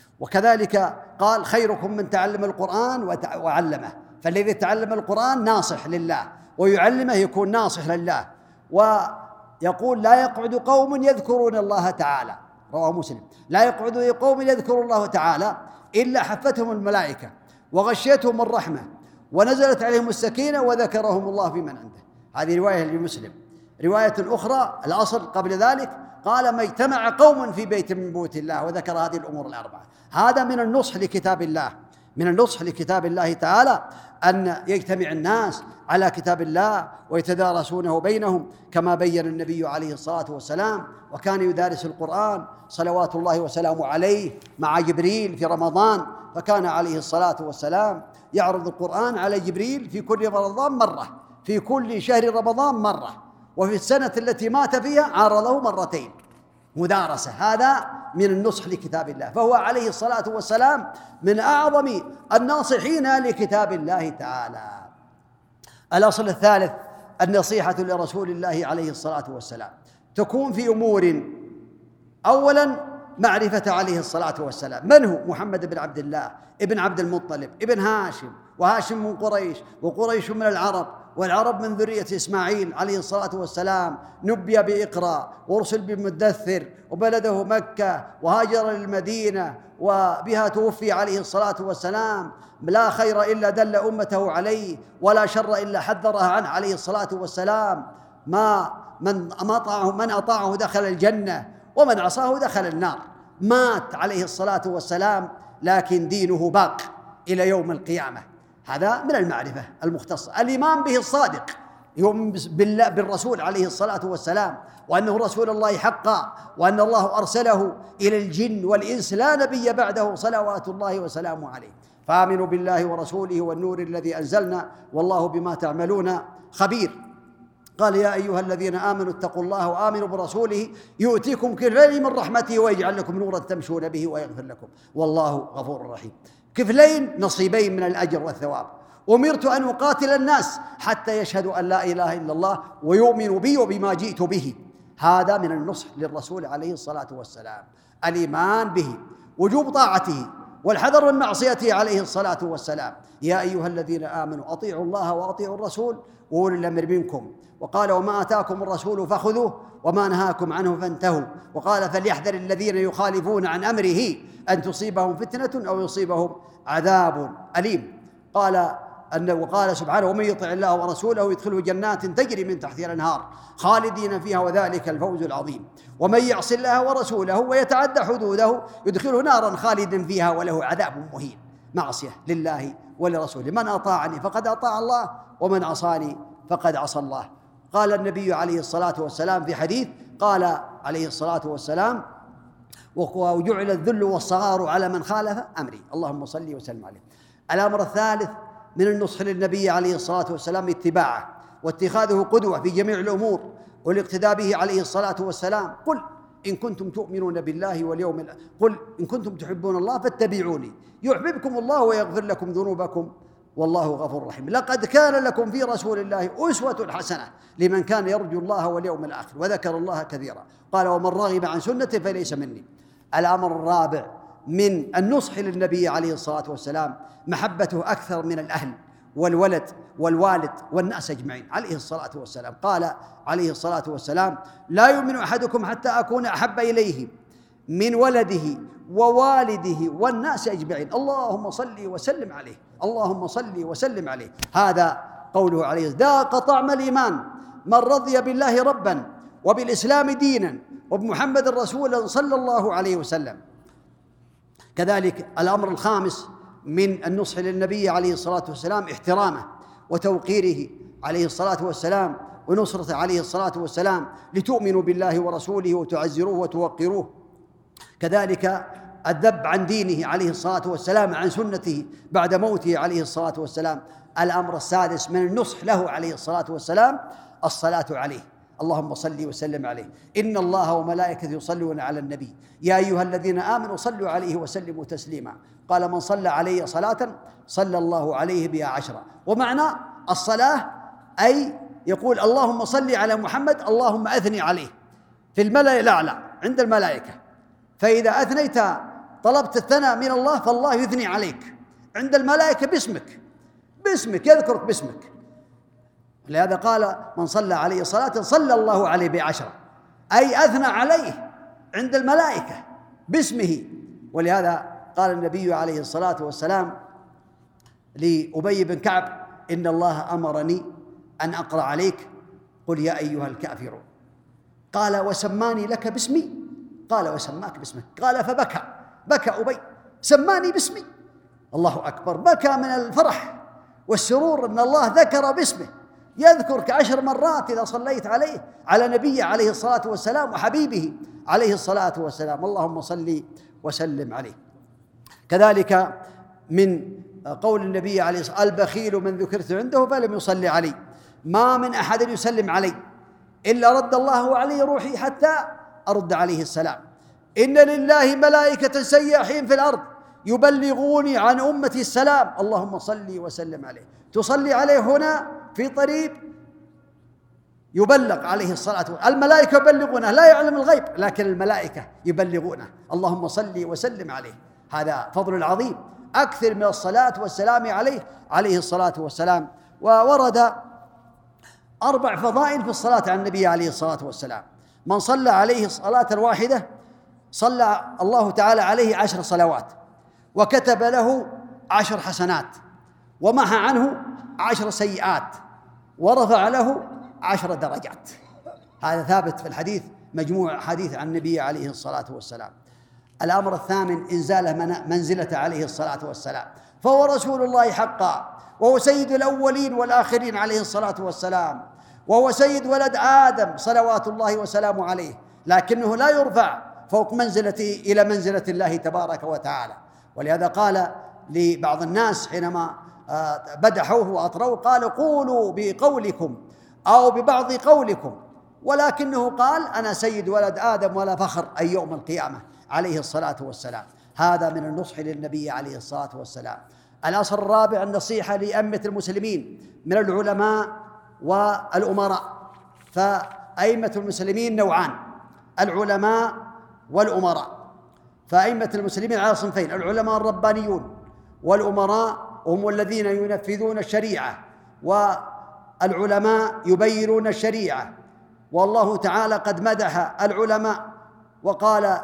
وكذلك قال: خيركم من تعلم القرآن وعلمه. فالذي تعلم القرآن ناصح لله، ويعلمه يكون ناصح لله. ويقول: لا يقعد قوم يذكرون الله تعالى، رواه مسلم، لا يقعد قوم يذكرون الله تعالى إلا حفتهم الملائكة وغشيتهم الرحمة ونزلت عليهم السكينة وذكرهم الله في من عنده. هذه رواية لمسلم. رواية أخرى الأصل قبل ذلك قال: ما اجتمع قوم في بيت من بيوت الله، وذكر هذه الأمور الأربعة. هذا من النصح لكتاب الله، من النصح لكتاب الله تعالى أن يجتمع الناس على كتاب الله ويتدارسونه بينهم، كما بين النبي عليه الصلاة والسلام. وكان يدارس القرآن صلوات الله وسلامه عليه مع جبريل في رمضان، فكان عليه الصلاة والسلام يعرض القرآن على جبريل في كل رمضان مرة، في كل شهر رمضان مرة، وفي السنة التي مات فيها عارضه مرتين مدارسة. هذا من النصح لكتاب الله، فهو عليه الصلاة والسلام من أعظم الناصحين لكتاب الله تعالى. الأصل الثالث النصيحة لرسول الله عليه الصلاة والسلام تكون في أمور: أولاً معرفة عليه الصلاة والسلام من هو محمد بن عبد الله ابن عبد المطلب ابن هاشم، وهاشم من قريش، وقريش من العرب، والعرب من ذرية إسماعيل عليه الصلاة والسلام. نبي بإقرأ وارسل بمدثر، وبلده مكة، وهاجر للمدينة، وبها توفي عليه الصلاة والسلام. لا خير إلا دل أمته عليه، ولا شر إلا حذرها عنه عليه الصلاة والسلام. ما من أطاعه من أطاعه دخل الجنة، ومن عصاه دخل النار. مات عليه الصلاة والسلام لكن دينه باق إلى يوم القيامة. هذا من المعرفة المختصة. الإيمان به الصادق، يؤمن بالله بالرسول عليه الصلاة والسلام، وأنه رسول الله حقا، وأن الله أرسله إلى الجن والإنس لا نبي بعده صلوات الله وسلامه عليه. فآمنوا بالله ورسوله والنور الذي أنزلنا والله بما تعملون خبير. قال: يا أيها الذين آمنوا اتقوا الله وآمنوا برسوله يؤتيكم كفلين من رحمته ويجعل لكم نورا تمشون به ويغفر لكم والله غفور رحيم. كفلين نصيبين من الأجر والثواب. أمرت أن أقاتل الناس حتى يشهدوا أن لا إله إلا الله ويؤمنوا بي وبما جئت به. هذا من النصح للرسول عليه الصلاة والسلام، الإيمان به، وجوب طاعته، والحذر من معصيته عليه الصلاة والسلام. يا أيها الذين آمنوا أطيعوا الله وأطيعوا الرسول وأولي الأمر منكم. وقال: وما آتاكم الرسول فخذوه وما نهاكم عنه فانتهوا. وقال: فليحذر الذين يخالفون عن أمره أن تصيبهم فتنة أو يصيبهم عذاب أليم. قال أنه وقال سبحانه: ومن يطع الله ورسوله يدخله جنات تجري من تحتها الأنهار خالدين فيها وذلك الفوز العظيم. ومن يعص الله ورسوله ويتعدى حدوده يدخله نارا خالدا فيها وله عذاب مهين. معصية لله ولرسوله. من أطاعني فقد أطاع الله، ومن عصاني فقد عصى الله. قال النبي عليه الصلاة والسلام في حديث، قال عليه الصلاة والسلام: وجعل الذل والصغار على من خالف أمري. اللهم صل وسلم عليه. الأمر الثالث من النصح للنبي عليه الصلاة والسلام اتباعه واتخاذه قدوة في جميع الأمور والاقتداء به عليه الصلاة والسلام. قل إن كنتم تؤمنون بالله واليوم الآخر، قل إن كنتم تحبون الله فاتبعوني يحببكم الله ويغفر لكم ذنوبكم والله غفور رحيم. لقد كان لكم في رسول الله أسوة حسنة لمن كان يرجو الله واليوم الآخر وذكر الله كثيرا. قال: ومن رغب عن سنتي فليس مني. الأمر الرابع من النصح للنبي عليه الصلاة والسلام محبته أكثر من الأهل والولد والوالد والناس أجمعين عليه الصلاة والسلام. قال عليه الصلاة والسلام: لا يؤمن أحدكم حتى أكون أحب إليه من ولده ووالده والناس أجمعين. اللهم صل وسلم عليه، اللهم صل وسلم عليه. هذا قوله عليه: ذاق طعم الإيمان من رضي بالله ربا وبالإسلام دينا وبمحمد رسولا صلى الله عليه وسلم. كذلك الأمر الخامس من النصح للنبي عليه الصلاة والسلام احترامه وتوقيره عليه الصلاة والسلام ونصرته عليه الصلاة والسلام، لتؤمنوا بالله ورسوله وتعزروه وتوقروه. كذلك الذب عن دينه عليه الصلاة والسلام، عن سنته بعد موته عليه الصلاة والسلام. الأمر السادس من النصح له عليه الصلاة والسلام الصلاة عليه، اللهم صل وسلم عليه. إن الله وملائكته يصلون على النبي يا أيها الذين آمنوا صلوا عليه وسلموا تسليما. قال من صلى علي صلاة صلى الله عليه بها عشرة. ومعنى الصلاة أي يقول اللهم صل على محمد، اللهم أثني عليه في الملأ الأعلى عند الملائكة. فإذا أثنيت طلبت الثناء من الله فالله يثني عليك عند الملائكة باسمك، باسمك يذكرك باسمك. لهذا قال من صلى عليه صلاة صلى الله عليه بعشرة، أي أثنى عليه عند الملائكة باسمه. ولهذا قال النبي عليه الصلاة والسلام لأبي بن كعب إن الله أمرني أن أقرأ عليك قل يا أيها الكافرون. قال وسماني لك باسمي؟ قال وسماك باسمك. قال فبكى، بكى أبي، سماني باسمي. الله أكبر، بكى من الفرح والسرور أن الله ذكر باسمه، يذكرك عشر مرات إذا صليت عليه، على نبيه عليه الصلاة والسلام وحبيبه عليه الصلاة والسلام. اللهم صل وسلم عليه. كذلك من قول النبي عليه الصلاة والسلام البخيل من ذكرت عنده فلم يصلي علي، ما من أحد يسلم علي إلا رد الله عليه روحي حتى أرد عليه السلام. إن لله ملائكة سياحين في الأرض يبلغوني عن أمتي السلام، اللهم صل وسلم عليه. تصلي عليه هنا في طريق يبلغ عليه الصلاة والسلام، الملائكة يبلغونه، لا يعلم الغيب لكن الملائكة يبلغونه، اللهم صل وسلم عليه. هذا فضل عظيم، أكثر من الصلاة والسلام عليه عليه الصلاة والسلام. وورد أربع فضائل في الصلاة على النبي عليه الصلاة والسلام. من صلى عليه صلاة واحدة صلى الله تعالى عليه عشر صلوات، وكتب له عشر حسنات، ومحى عنه عشر سيئات، ورفع له عشر درجات. هذا ثابت في الحديث، مجموع حديث عن النبي عليه الصلاة والسلام. الأمر الثامن إنزاله منزلة عليه الصلاة والسلام، فهو رسول الله حقا، وهو سيد الأولين والآخرين عليه الصلاة والسلام، وهو سيد ولد آدم صلوات الله وسلامه عليه، لكنه لا يرفع فوق منزلته إلى منزلة الله تبارك وتعالى. ولهذا قال لبعض الناس حينما بدحوه وأطروه قال قولوا بقولكم أو ببعض قولكم، ولكنه قال أنا سيد ولد آدم ولا فخر أي يوم القيامة عليه الصلاة والسلام. هذا من النصح للنبي عليه الصلاة والسلام. الأصل الرابع النصيحة لأئمة المسلمين من العلماء والأمراء. فأئمة المسلمين نوعان، العلماء والأمراء. فأئمة المسلمين على صنفين، العلماء الربانيون، والأمراء هم الذين ينفذون الشريعة، والعلماء يبينون الشريعة. والله تعالى قد مدح العلماء وقال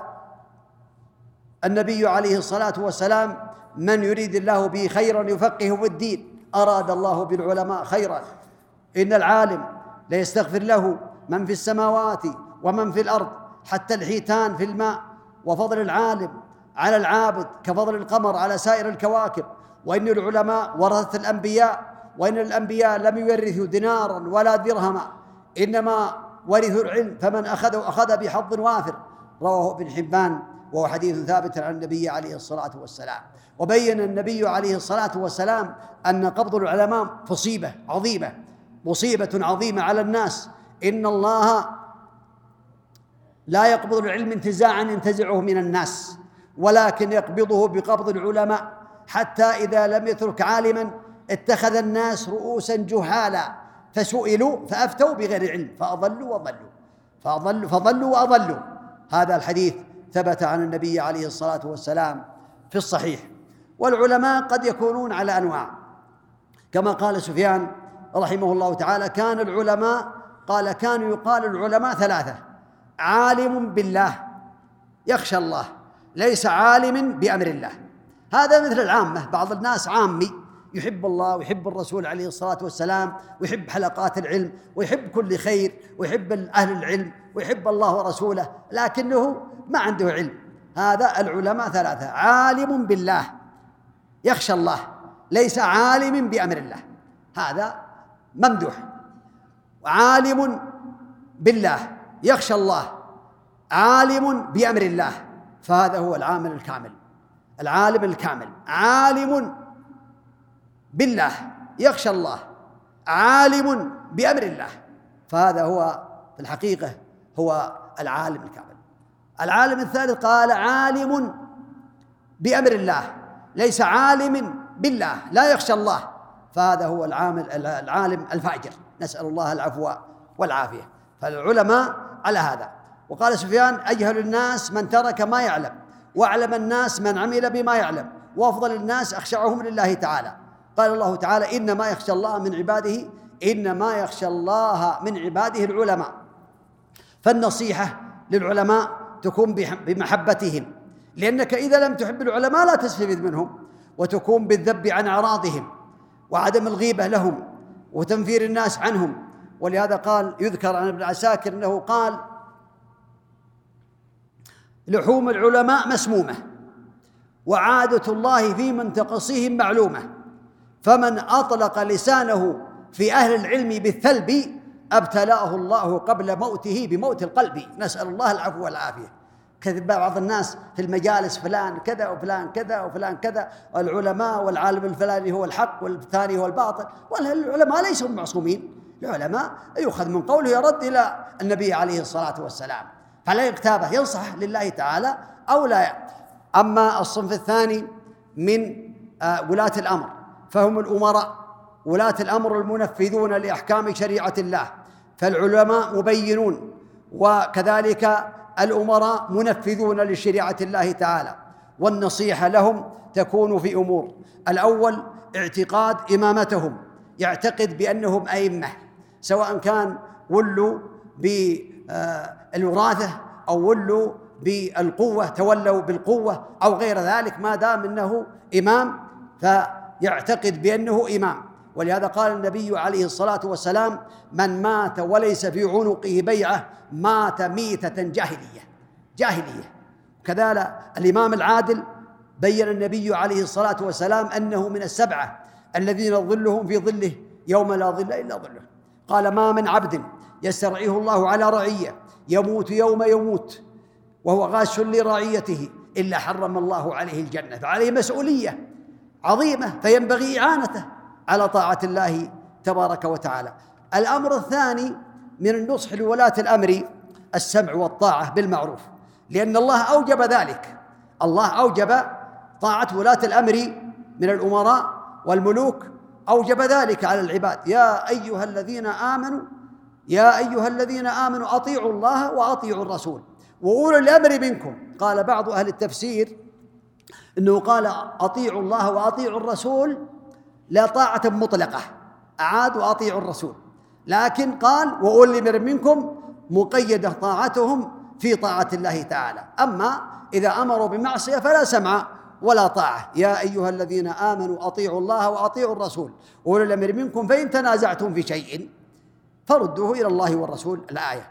النبي عليه الصلاة والسلام من يريد الله به خيرا يفقهه في الدين. أراد الله بالعلماء خيرا. إن العالم ليستغفر له من في السماوات ومن في الأرض حتى الحيتان في الماء. وفضل العالم على العابد كفضل القمر على سائر الكواكب. وإن العلماء ورثة الأنبياء، وإن الأنبياء لم يورثوا دينارا ولا درهما، إنما ورثوا العلم، فمن أخذه أخذ بحظ وافر. رواه ابن حبان وهو حديث ثابت عن النبي عليه الصلاة والسلام. وبين النبي عليه الصلاة والسلام أن قبض العلماء مصيبة عظيمة، مصيبة عظيمة على الناس. إن الله لا يقبض العلم انتزاعا ينتزعه من الناس، ولكن يقبضه بقبض العلماء، حتى إذا لم يترك عالما اتخذ الناس رؤوسا جهالا فسئلوا فأفتوا بغير علم فأضلوا وضلوا فأضلوا فضلوا وأضلوا. هذا الحديث ثبت عن النبي عليه الصلاة والسلام في الصحيح. والعلماء قد يكونون على أنواع، كما قال سفيان رحمه الله تعالى كان العلماء قال كانوا يقال العلماء ثلاثة: عالم بالله يخشى الله، ليس عالم بأمر الله. هذا مثل العامة، بعض الناس عامي يحب الله ويحب الرسول عليه الصلاة والسلام ويحب حلقات العلم ويحب كل خير ويحب أهل العلم ويحب الله ورسوله، لكنه ما عنده علم. هذا العلماء ثلاثة: عالم بالله يخشى الله، ليس عالم بأمر الله، هذا ممدوح. عالم بالله يخشى الله، عالم بأمر الله، فهذا هو العامل الكامل، العالم الكامل، عالم بالله يخشى الله، عالم بأمر الله، فهذا هو في الحقيقة هو العالم الكامل. العالم الثالث قال عالم بأمر الله، ليس عالم بالله، لا يخشى الله، فهذا هو العامل العالم الفاجر، نسأل الله العفو والعافية. فالعلماء على هذا. وقال سفيان: أجهل الناس من ترك ما يعلم، وأعلم الناس من عمل بما يعلم، وأفضل الناس أخشعهم لله تعالى. قال الله تعالى: إنما يخشى الله من عباده إنما يخشى الله من عباده العلماء. فالنصيحة للعلماء تكون بمحبتهم، لأنك إذا لم تحب العلماء لا تستفيد منهم، وتكون بالذب عن أعراضهم وعدم الغيبة لهم وتنفير الناس عنهم. ولهذا قال، يذكر عن ابن عساكر أنه قال: لحوم العلماء مسمومة، وعادة الله في من تقصيهم معلومة، فمن أطلق لسانه في أهل العلم بالثلب ابتلاه الله قبل موته بموت القلب، نسأل الله العفو والعافية. كذب بعض الناس في المجالس: فلان كذا وفلان كذا وفلان كذا، والعلماء والعالم الفلاني هو الحق والثاني هو الباطل. والعلماء ليسوا معصومين، العلماء يؤخذ من قوله يرد إلى النبي عليه الصلاة والسلام، فلا يغتابه، ينصح لله تعالى أو لا. أما الصنف الثاني من ولاة الأمر فهم الأمراء، ولاة الأمر المنفذون لأحكام شريعة الله، فالعلماء مبينون، وكذلك الأمراء منفذون لشريعة الله تعالى. والنصيحة لهم تكون في أمور: الأول اعتقاد إمامتهم، يعتقد بأنهم أئمة، سواء كان ولوا بالوراثة أو ولوا بالقوة، تولوا بالقوة أو غير ذلك، ما دام أنه إمام فيعتقد بأنه إمام. ولهذا قال النبي عليه الصلاة والسلام: من مات وليس في عنقه بيعة مات ميتة جاهلية جاهلية. كذلك الإمام العادل بين النبي عليه الصلاة والسلام أنه من السبعة الذين ظلهم في ظله يوم لا ظل إلا ظله. قال: ما من عبد يسترعيه الله على رعية يموت يوم يموت وهو غاش لرعيته إلا حرم الله عليه الجنة، فعليه مسؤولية عظيمة، فينبغي إعانته على طاعة الله تبارك وتعالى. الأمر الثاني من النصح لولاة الأمر السمع والطاعة بالمعروف، لأن الله أوجب ذلك، الله أوجب طاعة ولاة الأمر من الأمراء والملوك، أوجب ذلك على العباد: يا أيها الذين آمنوا يا أيها الذين آمنوا أطيعوا الله وأطيعوا الرسول وأولي الأمر منكم. قال بعض أهل التفسير إنه قال أطيعوا الله وأطيعوا الرسول لا طاعة مطلقة، أعاد وأطيعوا الرسول، لكن قال وأولي الأمر منكم مقيدة طاعتهم في طاعة الله تعالى. أما إذا أمروا بمعصية فلا سمع ولا طاعة. يا أيها الذين آمنوا أطيعوا الله وأطيعوا الرسول وأولي الأمر منكم فإن تنازعتم في شيء فردوه إلى الله والرسول، الآية.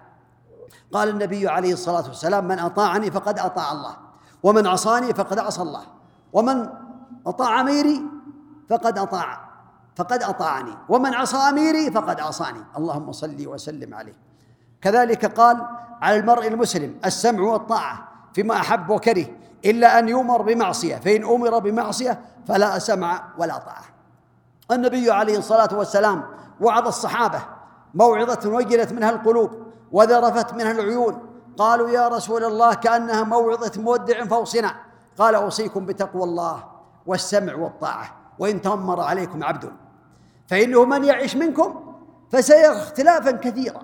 قال النبي عليه الصلاة والسلام: من أطاعني فقد أطاع الله، ومن عصاني فقد عصى الله، ومن أطاع أميري فقد أطاع فقد أطاعني، ومن عصى أميري فقد عصاني، اللهم صل وسلم عليه. كذلك قال: على المرء المسلم السمع والطاعة فيما أحب وكره إلا أن يؤمر بمعصية، فإن أمر بمعصية فلا سمع ولا طاعة. النبي عليه الصلاة والسلام وعظ الصحابة موعظة وجلت منها القلوب وذرفت منها العيون. قالوا: يا رسول الله كأنها موعظة مودع فأوصنا. قال: أوصيكم بتقوى الله والسمع والطاعة وإن تأمر عليكم عبد، فإنه من يعيش منكم فسيرى اختلافا كثيرا،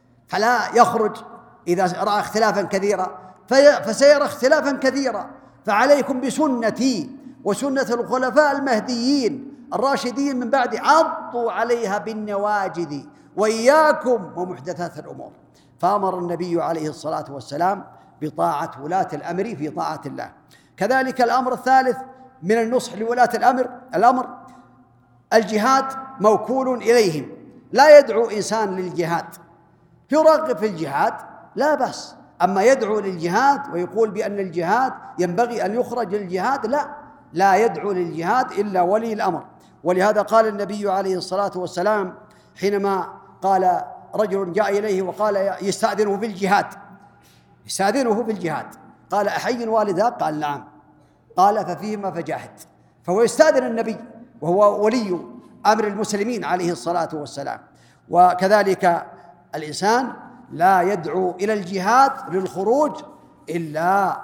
فلا يخرج إذا رأى اختلافا كثيرا فسيرى اختلافا كثيرا، فعليكم بسنتي وسنة الخلفاء المهديين الراشدين من بعد، عضوا عليها بالنواجذ وإياكم ومحدثات الأمور. فأمر النبي عليه الصلاة والسلام بطاعة ولاة الأمر في طاعة الله. كذلك الأمر الثالث من النصح لولاة الأمر الأمر الجهاد موكول إليهم، لا يدعو إنسان للجهاد، يرغب في الجهاد لا بأس، أما يدعو للجهاد ويقول بأن الجهاد ينبغي أن يخرج للجهاد، لا لا يدعو للجهاد إلا ولي الأمر. ولهذا قال النبي عليه الصلاة والسلام حينما قال رجل جاء إليه وقال يستأذنه في الجهاد يستأذنه في الجهاد قال أحي والداك؟ قال نعم. قال ففيهما فجاهد. فهو يستأذن النبي وهو ولي أمر المسلمين عليه الصلاة والسلام. وكذلك الإنسان لا يدعو إلى الجهاد للخروج إلا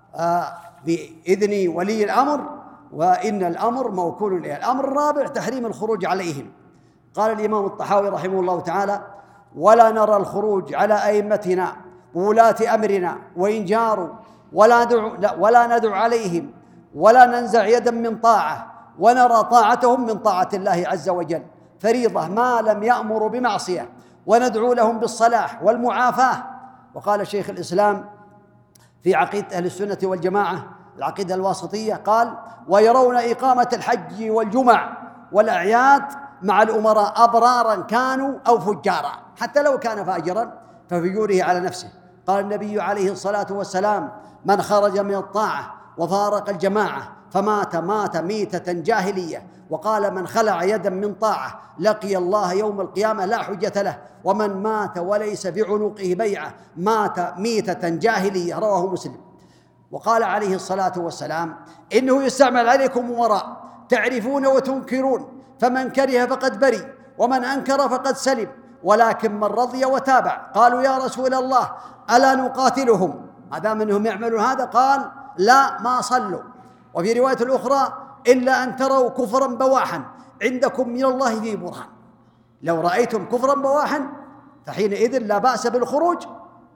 بإذن ولي الأمر، وإن الأمر موكول إليه. الأمر الرابع تحريم الخروج عليهم. قال الإمام الطحاوي رحمه الله تعالى: ولا نرى الخروج على أئمتنا وولاة أمرنا وإن جاروا، ولا ندعو, ولا ندعو عليهم، ولا ننزع يدا من طاعة، ونرى طاعتهم من طاعة الله عز وجل فريضة ما لم يأمروا بمعصية، وندعو لهم بالصلاح والمعافاة. وقال شيخ الإسلام في عقيدة أهل السنة والجماعة العقيدة الواسطية قال: ويرون إقامة الحج والجمع والأعياد مع الأمراء أبرارا كانوا أو فجارا، حتى لو كان فاجرا ففجوره على نفسه. قال النبي عليه الصلاة والسلام: من خرج من الطاعة وفارق الجماعة فمات مات ميتة جاهلية. وقال: من خلع يدا من طاعة لقي الله يوم القيامة لا حجة له، ومن مات وليس في عنقه بيعة مات ميتة جاهلية. رواه مسلم. وقال عليه الصلاة والسلام: إنه يستعمل عليكم أمراء تعرفون وتنكرون، فمن كره فقد برئ، ومن أنكر فقد سلم، ولكن من رضي وتابع. قالوا: يا رسول الله ألا نقاتلهم هذا منهم يعملون هذا؟ قال: لا، ما صلوا. وفي رواية الأخرى: إلا أن تروا كفرا بواحا عندكم من الله ذي برهان. لو رأيتم كفرا بواحا فحينئذ لا بأس بالخروج،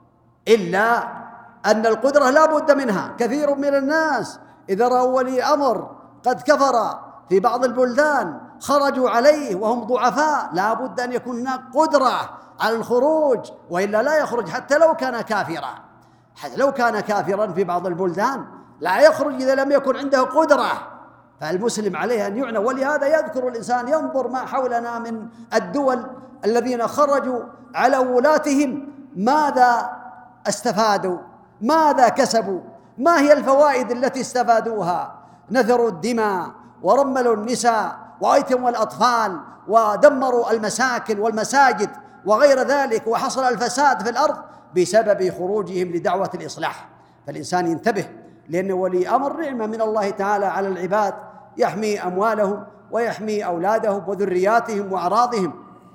إلا أن القدرة لا بد منها. كثير من الناس إذا رأوا ولي أمر قد كفر في بعض البلدان خرجوا عليه وهم ضعفاء، لا بد أن يكون هناك قدرة على الخروج، وإلا لا يخرج حتى لو كان كافرا. حتى لو كان كافرا في بعض البلدان لا يخرج إذا لم يكن عنده قدرة. فالمسلم عليه أن يعنى. ولهذا يذكر الإنسان ينظر ما حولنا من الدول الذين خرجوا على ولاتهم ماذا استفادوا، ماذا كسبوا، ما هي الفوائد التي استفادوها. نثروا الدماء ورملوا النساء وأيتموا الأطفال ودمروا المساكن والمساجد وغير ذلك، وحصل الفساد في الأرض بسبب خروجهم لدعوة الإصلاح. فالإنسان ينتبه، لأن ولي أمر نعمة من الله تعالى على العباد، يحمي أموالهم ويحمي أولادهم وذرياتهم وأعراضهم.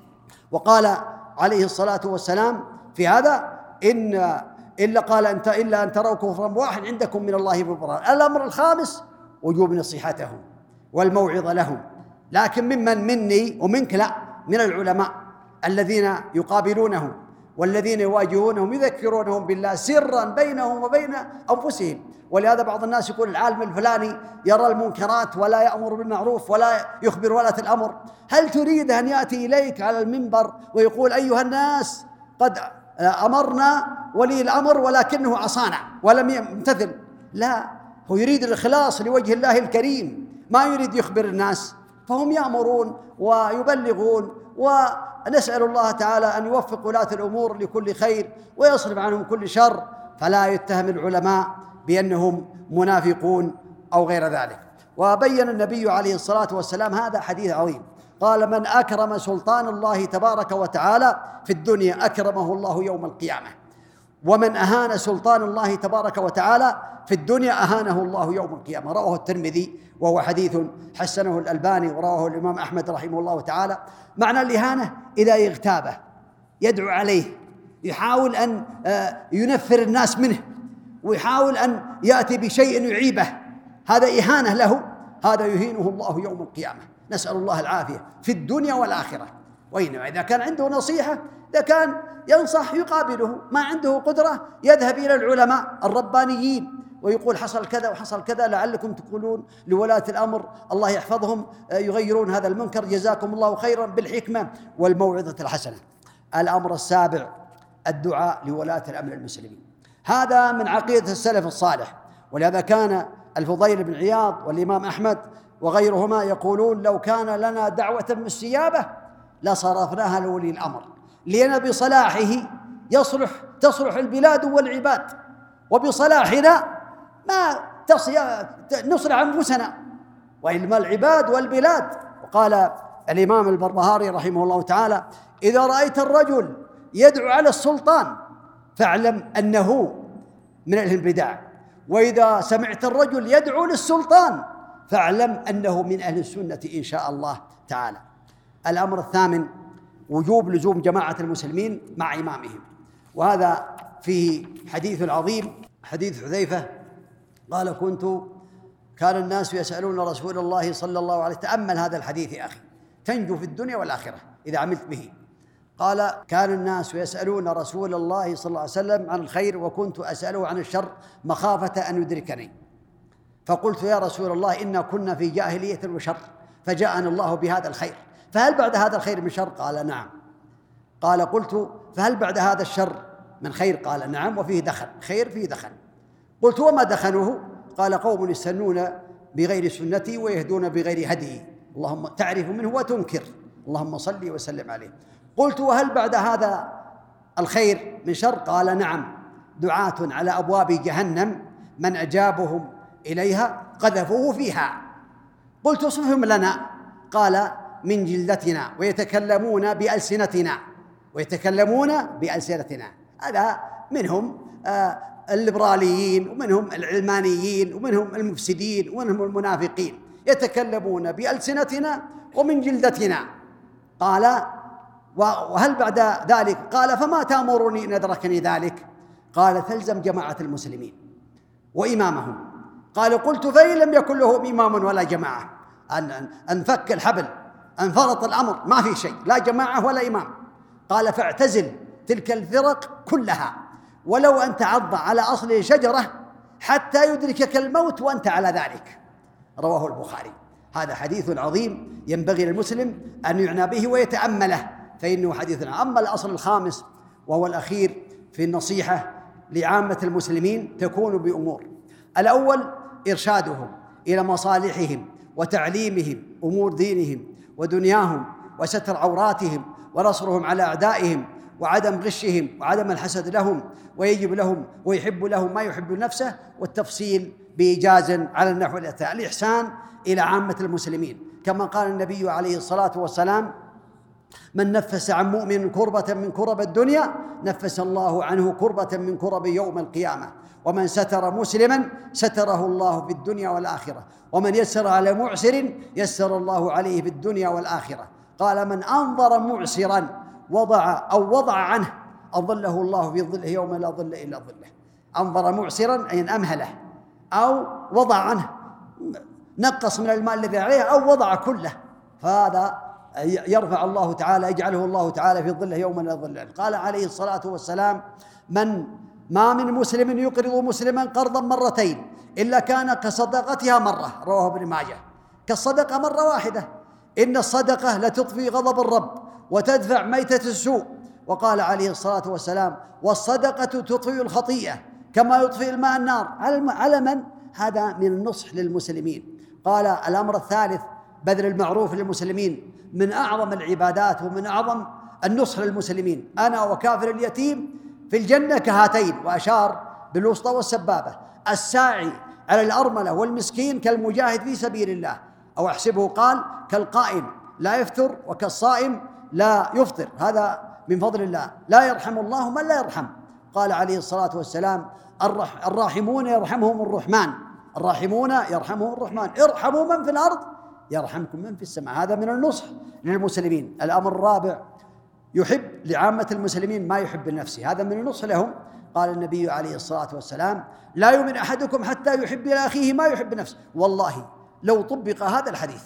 وقال عليه الصلاة والسلام في هذا: إن إلا قال أنت إلا أن تروا كفرا واحد عندكم من الله ببرهان. الأمر الخامس وجوب نصيحتهم والموعظة لهم، لكن ممن مني ومنك لا، من العلماء الذين يقابلونهم والذين يواجهونهم يذكرونهم بالله سرا بينهم وبين أنفسهم. ولهذا بعض الناس يقول العالم الفلاني يرى المنكرات ولا يأمر بالمعروف ولا يخبر ولاة الأمر. هل تريد أن يأتي إليك على المنبر ويقول: أيها الناس قد أمرنا ولي الأمر ولكنه عصانا ولم يمتثل؟ لا، هو يريد الإخلاص لوجه الله الكريم، ما يريد يخبر الناس. فهم يأمرون ويبلغون، ونسأل الله تعالى أن يوفق ولاة الأمور لكل خير ويصرف عنهم كل شر، فلا يتهم العلماء بأنهم منافقون أو غير ذلك. وبين النبي عليه الصلاة والسلام هذا حديث عظيم، قال: من أكرم سلطان الله تبارك وتعالى في الدنيا أكرمه الله يوم القيامة، ومن أهان سلطان الله تبارك وتعالى في الدنيا أهانه الله يوم القيامة. رواه الترمذي وهو حديث حسنه الألباني، ورواه الإمام أحمد رحمه الله تعالى. معنى الإهانة إذا يغتابه، يدعو عليه، يحاول أن ينفر الناس منه، ويحاول أن يأتي بشيء يعيبه، هذا إهانة له، هذا يهينه الله يوم القيامة. نسأل الله العافية في الدنيا والآخرة. وإنما إذا كان عنده نصيحة، إذا كان ينصح يقابله، ما عنده قدرة يذهب إلى العلماء الربانيين ويقول: حصل كذا وحصل كذا، لعلكم تقولون لولاة الأمر الله يحفظهم يغيرون هذا المنكر، جزاكم الله خيرا، بالحكمة والموعظة الحسنة. الأمر السابع الدعاء لولاة الأمر المسلمين. هذا من عقيدة السلف الصالح، ولهذا كان الفضيل بن عياض والإمام أحمد وغيرهما يقولون: لو كان لنا دعوة مستجابة لصرفناها لولي الأمر، لأن بصلاحه يصلح تصلح البلاد والعباد، وبصلاحنا ما نصلح أنفسنا وإنما العباد والبلاد. وقال الإمام البربهاري رحمه الله تعالى: إذا رأيت الرجل يدعو على السلطان فاعلم أنه من أهل البدع، وإذا سمعت الرجل يدعو للسلطان فاعلم أنه من أهل السنة إن شاء الله تعالى. الأمر الثامن وجوب لزوم جماعة المسلمين مع إمامهم، وهذا فيه حديث عظيم، حديث حذيفة قال: كنت كان الناس يسألون رسول الله صلى الله عليه وسلم، تأمل هذا الحديث يا أخي تنجو في الدنيا والآخرة إذا عملت به. قال: كان الناس يسألون رسول الله صلى الله عليه وسلم عن الخير وكنت أسأله عن الشر مخافة أن يدركني، فقلت: يا رسول الله إنا كنا في جاهلية وشر فجاءنا الله بهذا الخير، فهل بعد هذا الخير من شر؟ قال: نعم. قال: قلت: فهل بعد هذا الشر من خير؟ قال: نعم، وفيه دخن، خير فيه دخن. قلت: وما دخنوه؟ قال: قوم يستنون بغير سنتي ويهدون بغير هدي، اللهم تعرف منه وتنكر، اللهم صل وسلم عليه. قلت: وهل بعد هذا الخير من شر؟ قال: نعم، دعاة على أبواب جهنم من أجابهم إليها قذفوه فيها. قلت: صفهم لنا. قال: من جلدتنا ويتكلمون بألسنتنا ويتكلمون بألسنتنا. هذا منهم آه الليبراليين ومنهم العلمانيين ومنهم المفسدين ومنهم المنافقين، يتكلمون بألسنتنا ومن جلدتنا. قال: وهل بعد ذلك؟ قال: فما تأمرني إن أدركني ذلك؟ قال: تلزم جماعة المسلمين وإمامهم. قال: قلت: فإن لم يكن لهم إمام ولا جماعة، أن انفك الحبل، انفرط الأمر، ما في شيء، لا جماعة ولا إمام. قال: فاعتزل تلك الفرق كلها ولو أن تعض على أصل شجرة حتى يدركك الموت وأنت على ذلك. رواه البخاري. هذا حديث عظيم ينبغي للمسلم أن يعنى به ويتأمله، فإنه حديث. أما الأصل الخامس وهو الأخير في النصيحة لعامة المسلمين تكون بأمور: الأول إرشادهم إلى مصالحهم وتعليمهم أمور دينهم ودنياهم وستر عوراتهم ونصرهم على أعدائهم وعدم غشهم وعدم الحسد لهم، ويجب لهم ويحب لهم ما يحب نفسه، والتفصيل بإيجاز على النحو الأتى. الإحسان إلى عامة المسلمين، كما قال النبي عليه الصلاة والسلام: من نفس عن مؤمن كربة من كرب الدنيا نفس الله عنه كربة من كرب يوم القيامة، ومن ستر مسلما ستره الله في الدنيا والآخرة، ومن يسر على معسر يسر الله عليه في الدنيا والآخرة. قال: من أنظر معسرا وضع أو وضع عنه أظله الله في ظله يوم لا ظل إلا ظله. أنظر معسرا أي أمهله أو وضع عنه، نقص من المال الذي عليه أو وضع كله، فهذا يرفع الله تعالى، يجعله الله تعالى في ظله يوم لا ظل إلا. قال عليه الصلاة والسلام: من ما من مسلم يقرض مسلما قرضا مرتين إلا كان كصدقتها مرة. رواه ابن ماجه. كالصدقة مرة واحدة. إن الصدقة لتطفي غضب الرب وتدفع ميتة السوء. وقال عليه الصلاة والسلام: والصدقة تطفئ الخطيئة كما يطفئ الماء النار. على من؟ هذا من النصح للمسلمين. قال: الأمر الثالث بذل المعروف للمسلمين، من أعظم العبادات ومن أعظم النصح للمسلمين. أنا وكافر اليتيم في الجنة كهاتين، وأشار بالوسطى والسبابة. الساعي على الأرملة والمسكين كالمجاهد في سبيل الله، أو أحسبه قال: كالقائم لا يفطر وكالصائم لا يفطر. هذا من فضل الله، لا يرحم الله من لا يرحم. قال عليه الصلاة والسلام: الراحمون يرحمهم الرحمن، الراحمون يرحمهم الرحمن، ارحموا من في الأرض يرحمكم من في السماء. هذا من النصح للمسلمين. الأمر الرابع: يحب لعامة المسلمين ما يحب لنفسه، هذا من النصح لهم. قال النبي عليه الصلاة والسلام: لا يؤمن أحدكم حتى يحب لأخيه ما يحب نفسه. والله لو طبق هذا الحديث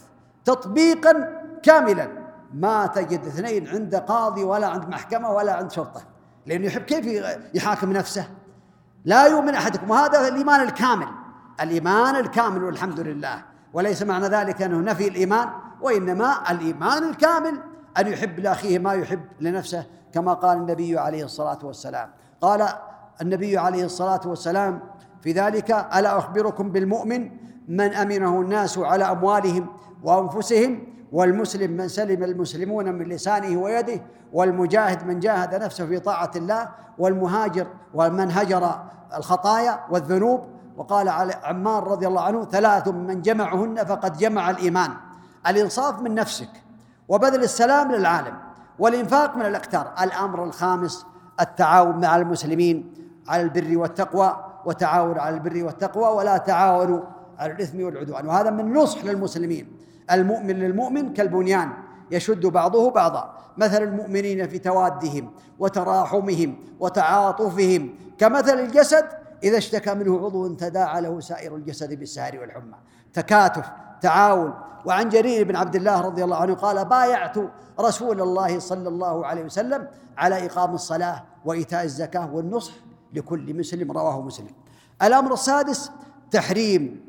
تطبيقا كاملا ما تجد اثنين عند قاضي ولا عند محكمة ولا عند شرطة، لأنه يحب كيف يحاكم نفسه. لا يؤمن أحدكم، وهذا الإيمان الكامل، الإيمان الكامل والحمد لله. وليس معنى ذلك أنه نفي الإيمان، وإنما الإيمان الكامل أن يحب لأخيه ما يحب لنفسه، كما قال النبي عليه الصلاة والسلام. قال النبي عليه الصلاة والسلام في ذلك: ألا أخبركم بالمؤمن من أمنه الناس على أموالهم وأنفسهم، والمسلم من سلم المسلمون من لسانه ويده، والمجاهد من جاهد نفسه في طاعة الله، والمهاجر ومن هجر الخطايا والذنوب. وقال عمار رضي الله عنه: ثلاث من جمعهن فقد جمع الإيمان: الإنصاف من نفسك، وبذل السلام للعالم، والإنفاق من الأكثر. الأمر الخامس: التعاون مع المسلمين على البر والتقوى وتعاونوا على البر والتقوى ولا تعاونوا على الإثم والعدوان. وهذا من نصح للمسلمين. المؤمن للمؤمن كالبنيان يشد بعضه بعضا، مثل المؤمنين في توادهم وتراحمهم وتعاطفهم كمثل الجسد إذا اشتكى منه عضو تداعى له سائر الجسد بالسهر والحمى. تكاتف، تعاون. وعن جرير بن عبد الله رضي الله عنه قال: بايعت رسول الله صلى الله عليه وسلم على إقام الصلاة وإيتاء الزكاة والنصح لكل مسلم، رواه مسلم. الأمر السادس تحريم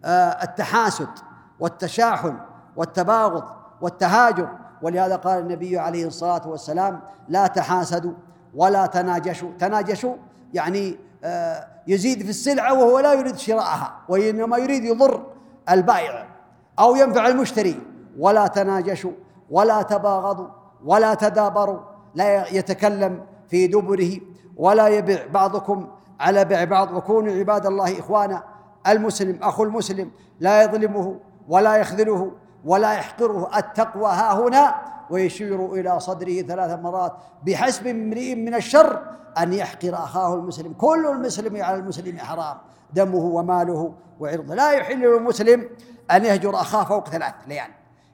التحاسد والتشاحن والتباغض والتهاجر، ولهذا قال النبي عليه الصلاة والسلام: لا تحاسدوا ولا تناجشوا. تناجشوا يعني يزيد في السلعة وهو لا يريد شراءها، وإنما يريد يضر البائع أو ينفع المشتري. ولا تناجشوا ولا تباغضوا ولا تدابروا، لا يتكلم في دبره ولا يبيع بعضكم على بيع بعض، وكونوا عباد الله إخوانا. المسلم أخو المسلم لا يظلمه ولا يخذله ولا يحقره. التقوى ها هنا، ويشير إلى صدره ثلاث مرات: بحسب امرئ من الشر أن يحقر أخاه المسلم. كل المسلم على المسلم حرام، دمه وماله وعرضه. لا يحل للمسلم أن يهجر أخاه فوق ثلاث ليال،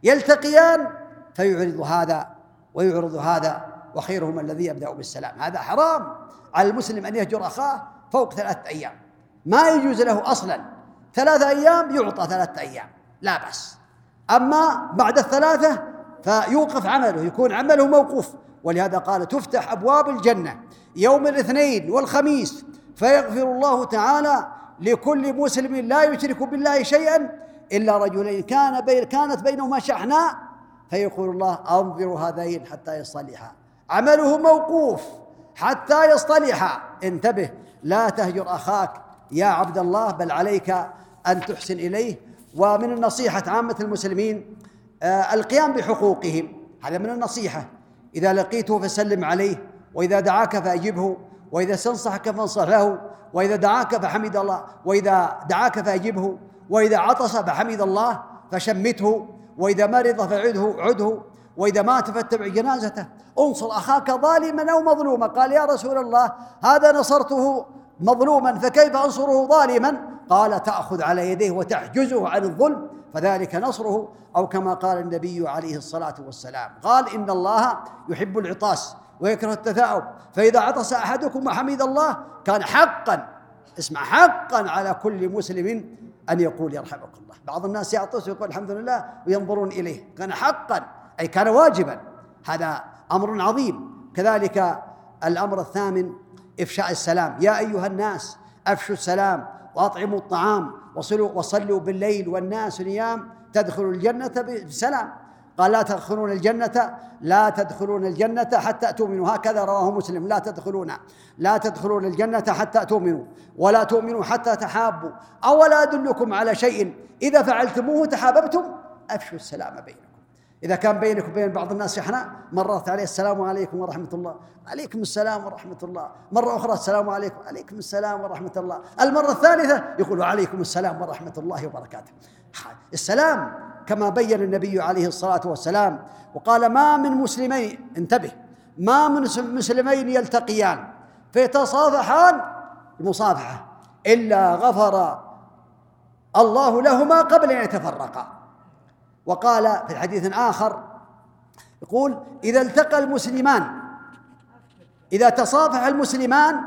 يلتقيان فيعرض هذا ويعرض هذا، وخيرهم الذي يبدأ بالسلام. هذا حرام على المسلم أن يهجر أخاه فوق ثلاثة أيام، ما يجوز له أصلا. ثلاثة أيام يعطى ثلاثة أيام لا بأس، أما بعد الثلاثة فيوقف عمله، يكون عمله موقوف. ولهذا قال: تفتح أبواب الجنة يوم الاثنين والخميس فيغفر الله تعالى لكل مسلم لا يشرك بالله شيئا إلا رجلين كان بين كانت بينهما شحناء، فيقول الله: أنظروا هذين حتى يصطلحا. عمله موقوف حتى يصطلحا. انتبه، لا تهجر أخاك يا عبد الله، بل عليك أن تحسن إليه. ومن النصيحة عامة المسلمين آه القيام بحقوقهم، هذا من النصيحة. إذا لقيته فسلم عليه، وإذا دعاك فأجبه، وإذا استنصحك فانصح له، وإذا دعاك فحمد الله، وإذا دعاك فأجبه، وإذا عطس فحمد الله فشمته، وإذا مرض فعده عده، وإذا مات فاتبع جنازته. انصر أخاك ظالما أو مظلوما. قال: يا رسول الله، هذا نصرته مظلوما فكيف أنصره ظالما؟ قال: تأخذ على يديه وتحجزه عن الظلم فذلك نصره، أو كما قال النبي عليه الصلاة والسلام. قال: إن الله يحب العطاس ويكره التثاؤب، فإذا عطس أحدكم وحمد الله كان حقا، اسمع، حقا على كل مسلم أن يقول يرحمك الله. بعض الناس يعطس ويقول الحمد لله وينظرون إليه. كان حقا أي كان واجبا، هذا أمر عظيم. كذلك الأمر الثامن إفشاء السلام. يا أيها الناس أفشوا السلام وأطعموا الطعام وصلوا وصلوا بالليل والناس نيام تدخلوا الجنة بسلام. قال: لا تدخلون الجنة لا تدخلون الجنة حتى تؤمنوا. هكذا رواه مسلم: لا تدخلون لا تدخلون الجنة حتى تؤمنوا، ولا تؤمنوا حتى تحابوا. أولا أدلكم على شيء إذا فعلتموه تحاببتم؟ أفشوا السلام بينكم. إذا كان بينك وبين بعض الناس شحناء، مرات عليه السلام عليكم ورحمة الله، عليكم السلام ورحمة الله، مرة أخرى السلام عليكم، عليكم السلام ورحمة الله، المرة الثالثة يقول عليكم السلام ورحمة الله وبركاته. السلام كما بين النبي عليه الصلاة والسلام وقال: ما من مسلمين، انتبه، ما من مسلمين يلتقيان فيتصافحان المصافحة إلا غفر الله لهما قبل أن يتفرقا. وقال في الحديث آخر يقول: إذا التقى المسلمان، إذا تصافح المسلمان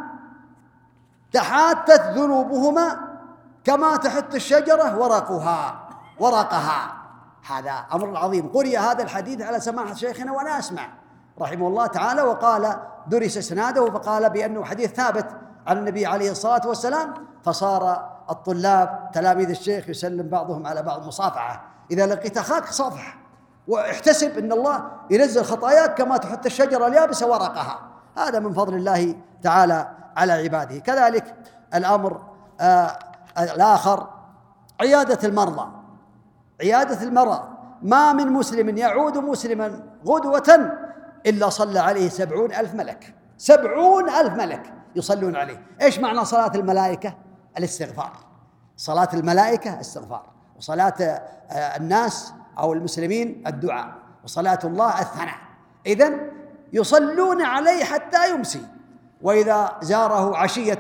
تحاتت ذنوبهما كما تحت الشجرة ورقها ورقها. هذا أمر عظيم. قرئ هذا الحديث على سماحة شيخنا وأنا أسمع رحمه الله تعالى، وقال درس إسناده فقال بأنه حديث ثابت عن النبي عليه الصلاة والسلام، فصار الطلاب تلاميذ الشيخ يسلم بعضهم على بعض مصافحة. إذا لقيت أخاك صافح، واحتسب أن الله ينزل خطاياك كما تحت الشجرة اليابسة ورقها. هذا من فضل الله تعالى على عباده. كذلك الأمر آه الآخر عيادة المرضى. عيادة المرضى، ما من مسلم يعود مسلما غدوة إلا صلى عليه سبعون ألف ملك. سبعون ألف ملك يصلون عليه. إيش معنى صلاة الملائكة؟ الاستغفار. صلاة الملائكة استغفار، وصلاة الناس أو المسلمين الدعاء، وصلاة الله الثناء. إذن يصلون عليه حتى يمسي، وإذا زاره عشية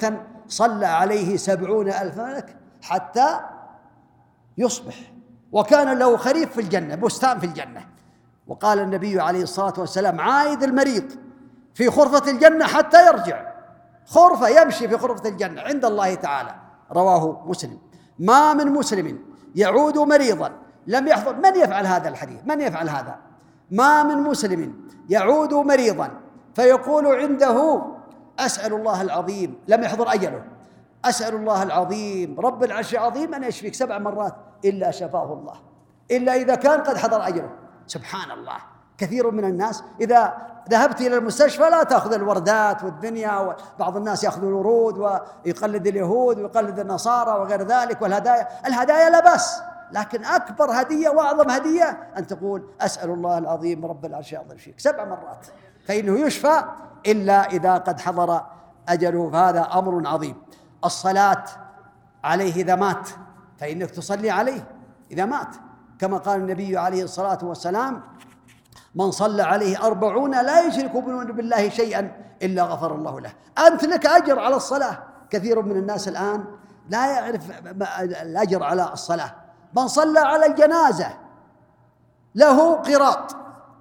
صلى عليه سبعون ألف ملك حتى يصبح، وكان له خريف في الجنة، بستان في الجنة. وقال النبي عليه الصلاة والسلام: عايد المريض في خرفة الجنة حتى يرجع، خرفة يمشي في خرفة الجنة عند الله تعالى. رواه مسلم. ما من مسلم يعود مريضا لم يحضر، من يفعل هذا الحديث؟ من يفعل هذا؟ ما من مسلم يعود مريضا فيقول عنده: أسأل الله العظيم، لم يحضر أجله، أسأل الله العظيم رب العرش العظيم أن يشفيك سبع مرات، إلا شفاه الله، إلا إذا كان قد حضر أجله. سبحان الله. كثير من الناس إذا ذهبت إلى المستشفى لا تأخذ الوردات والدنيا، وبعض الناس يأخذ الورود ويقلد اليهود ويقلد النصارى وغير ذلك، والهدايا الهدايا لا بأس، لكن أكبر هدية وأعظم هدية أن تقول: أسأل الله العظيم رب العرش العظيم يشفيك سبع مرات، فإنه يشفى إلا إذا قد حضر أجله، فهذا أمر عظيم. الصلاة عليه إذا مات، فإنك تصلي عليه إذا مات، كما قال النبي عليه الصلاة والسلام: من صلى عليه أربعون لا يشرك بالله شيئا إلا غفر الله له. أنت لك أجر على الصلاة. كثير من الناس الآن لا يعرف الأجر على الصلاة. من صلى على الجنازة له قراط،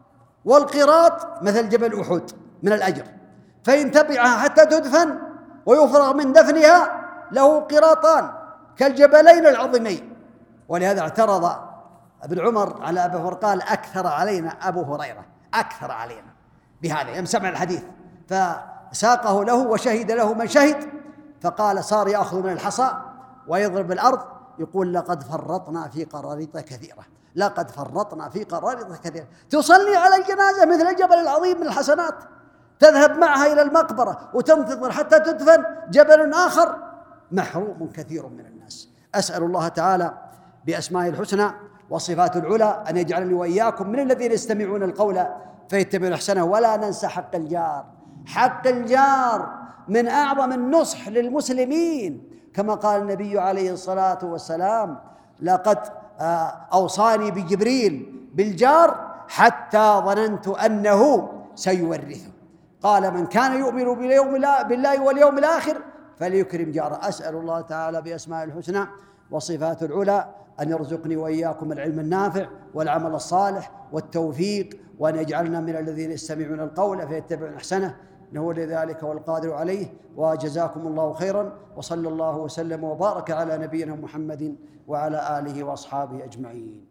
والقراط مثل جبل أحد من الأجر، فإن تبعها حتى تدفن ويفرغ من دفنها له قراطان كالجبلين العظيمين. ولهذا اعترض ابن عمر على أبي هريرة قال: أكثر علينا أبو هريرة، أكثر علينا بهذا، يوم سمع الحديث فساقه له وشهد له من شهد، فقال: صار يأخذ من الحصى ويضرب الأرض يقول: لقد فرطنا في قراريط كثيرة، لقد فرطنا في قراريط كثيرة. تصلي على الجنازة مثل الجبل العظيم من الحسنات، تذهب معها إلى المقبرة وتنتظر حتى تدفن جبل آخر، محروم كثير من الناس. أسأل الله تعالى بأسمائه الحسنى وصفات العلى أن يجعلني وإياكم من الذين يستمعون القول فيتبعون أحسنه. ولا ننسى حق الجار، حق الجار من أعظم النصح للمسلمين، كما قال النبي عليه الصلاة والسلام: لقد أوصاني بجبريل بالجار حتى ظننت أنه سيورثه. قال: من كان يؤمن بالله واليوم الآخر فليكرم جاره. أسأل الله تعالى بأسماء الحسنى وصفات العلى أن يرزقني وإياكم العلم النافع والعمل الصالح والتوفيق، وأن يجعلنا من الذين يستمعون القول فيتبعون أحسنه، إنه لذلك والقادر عليه. وجزاكم الله خيرا، وصلى الله وسلم وبارك على نبينا محمد وعلى آله وأصحابه أجمعين.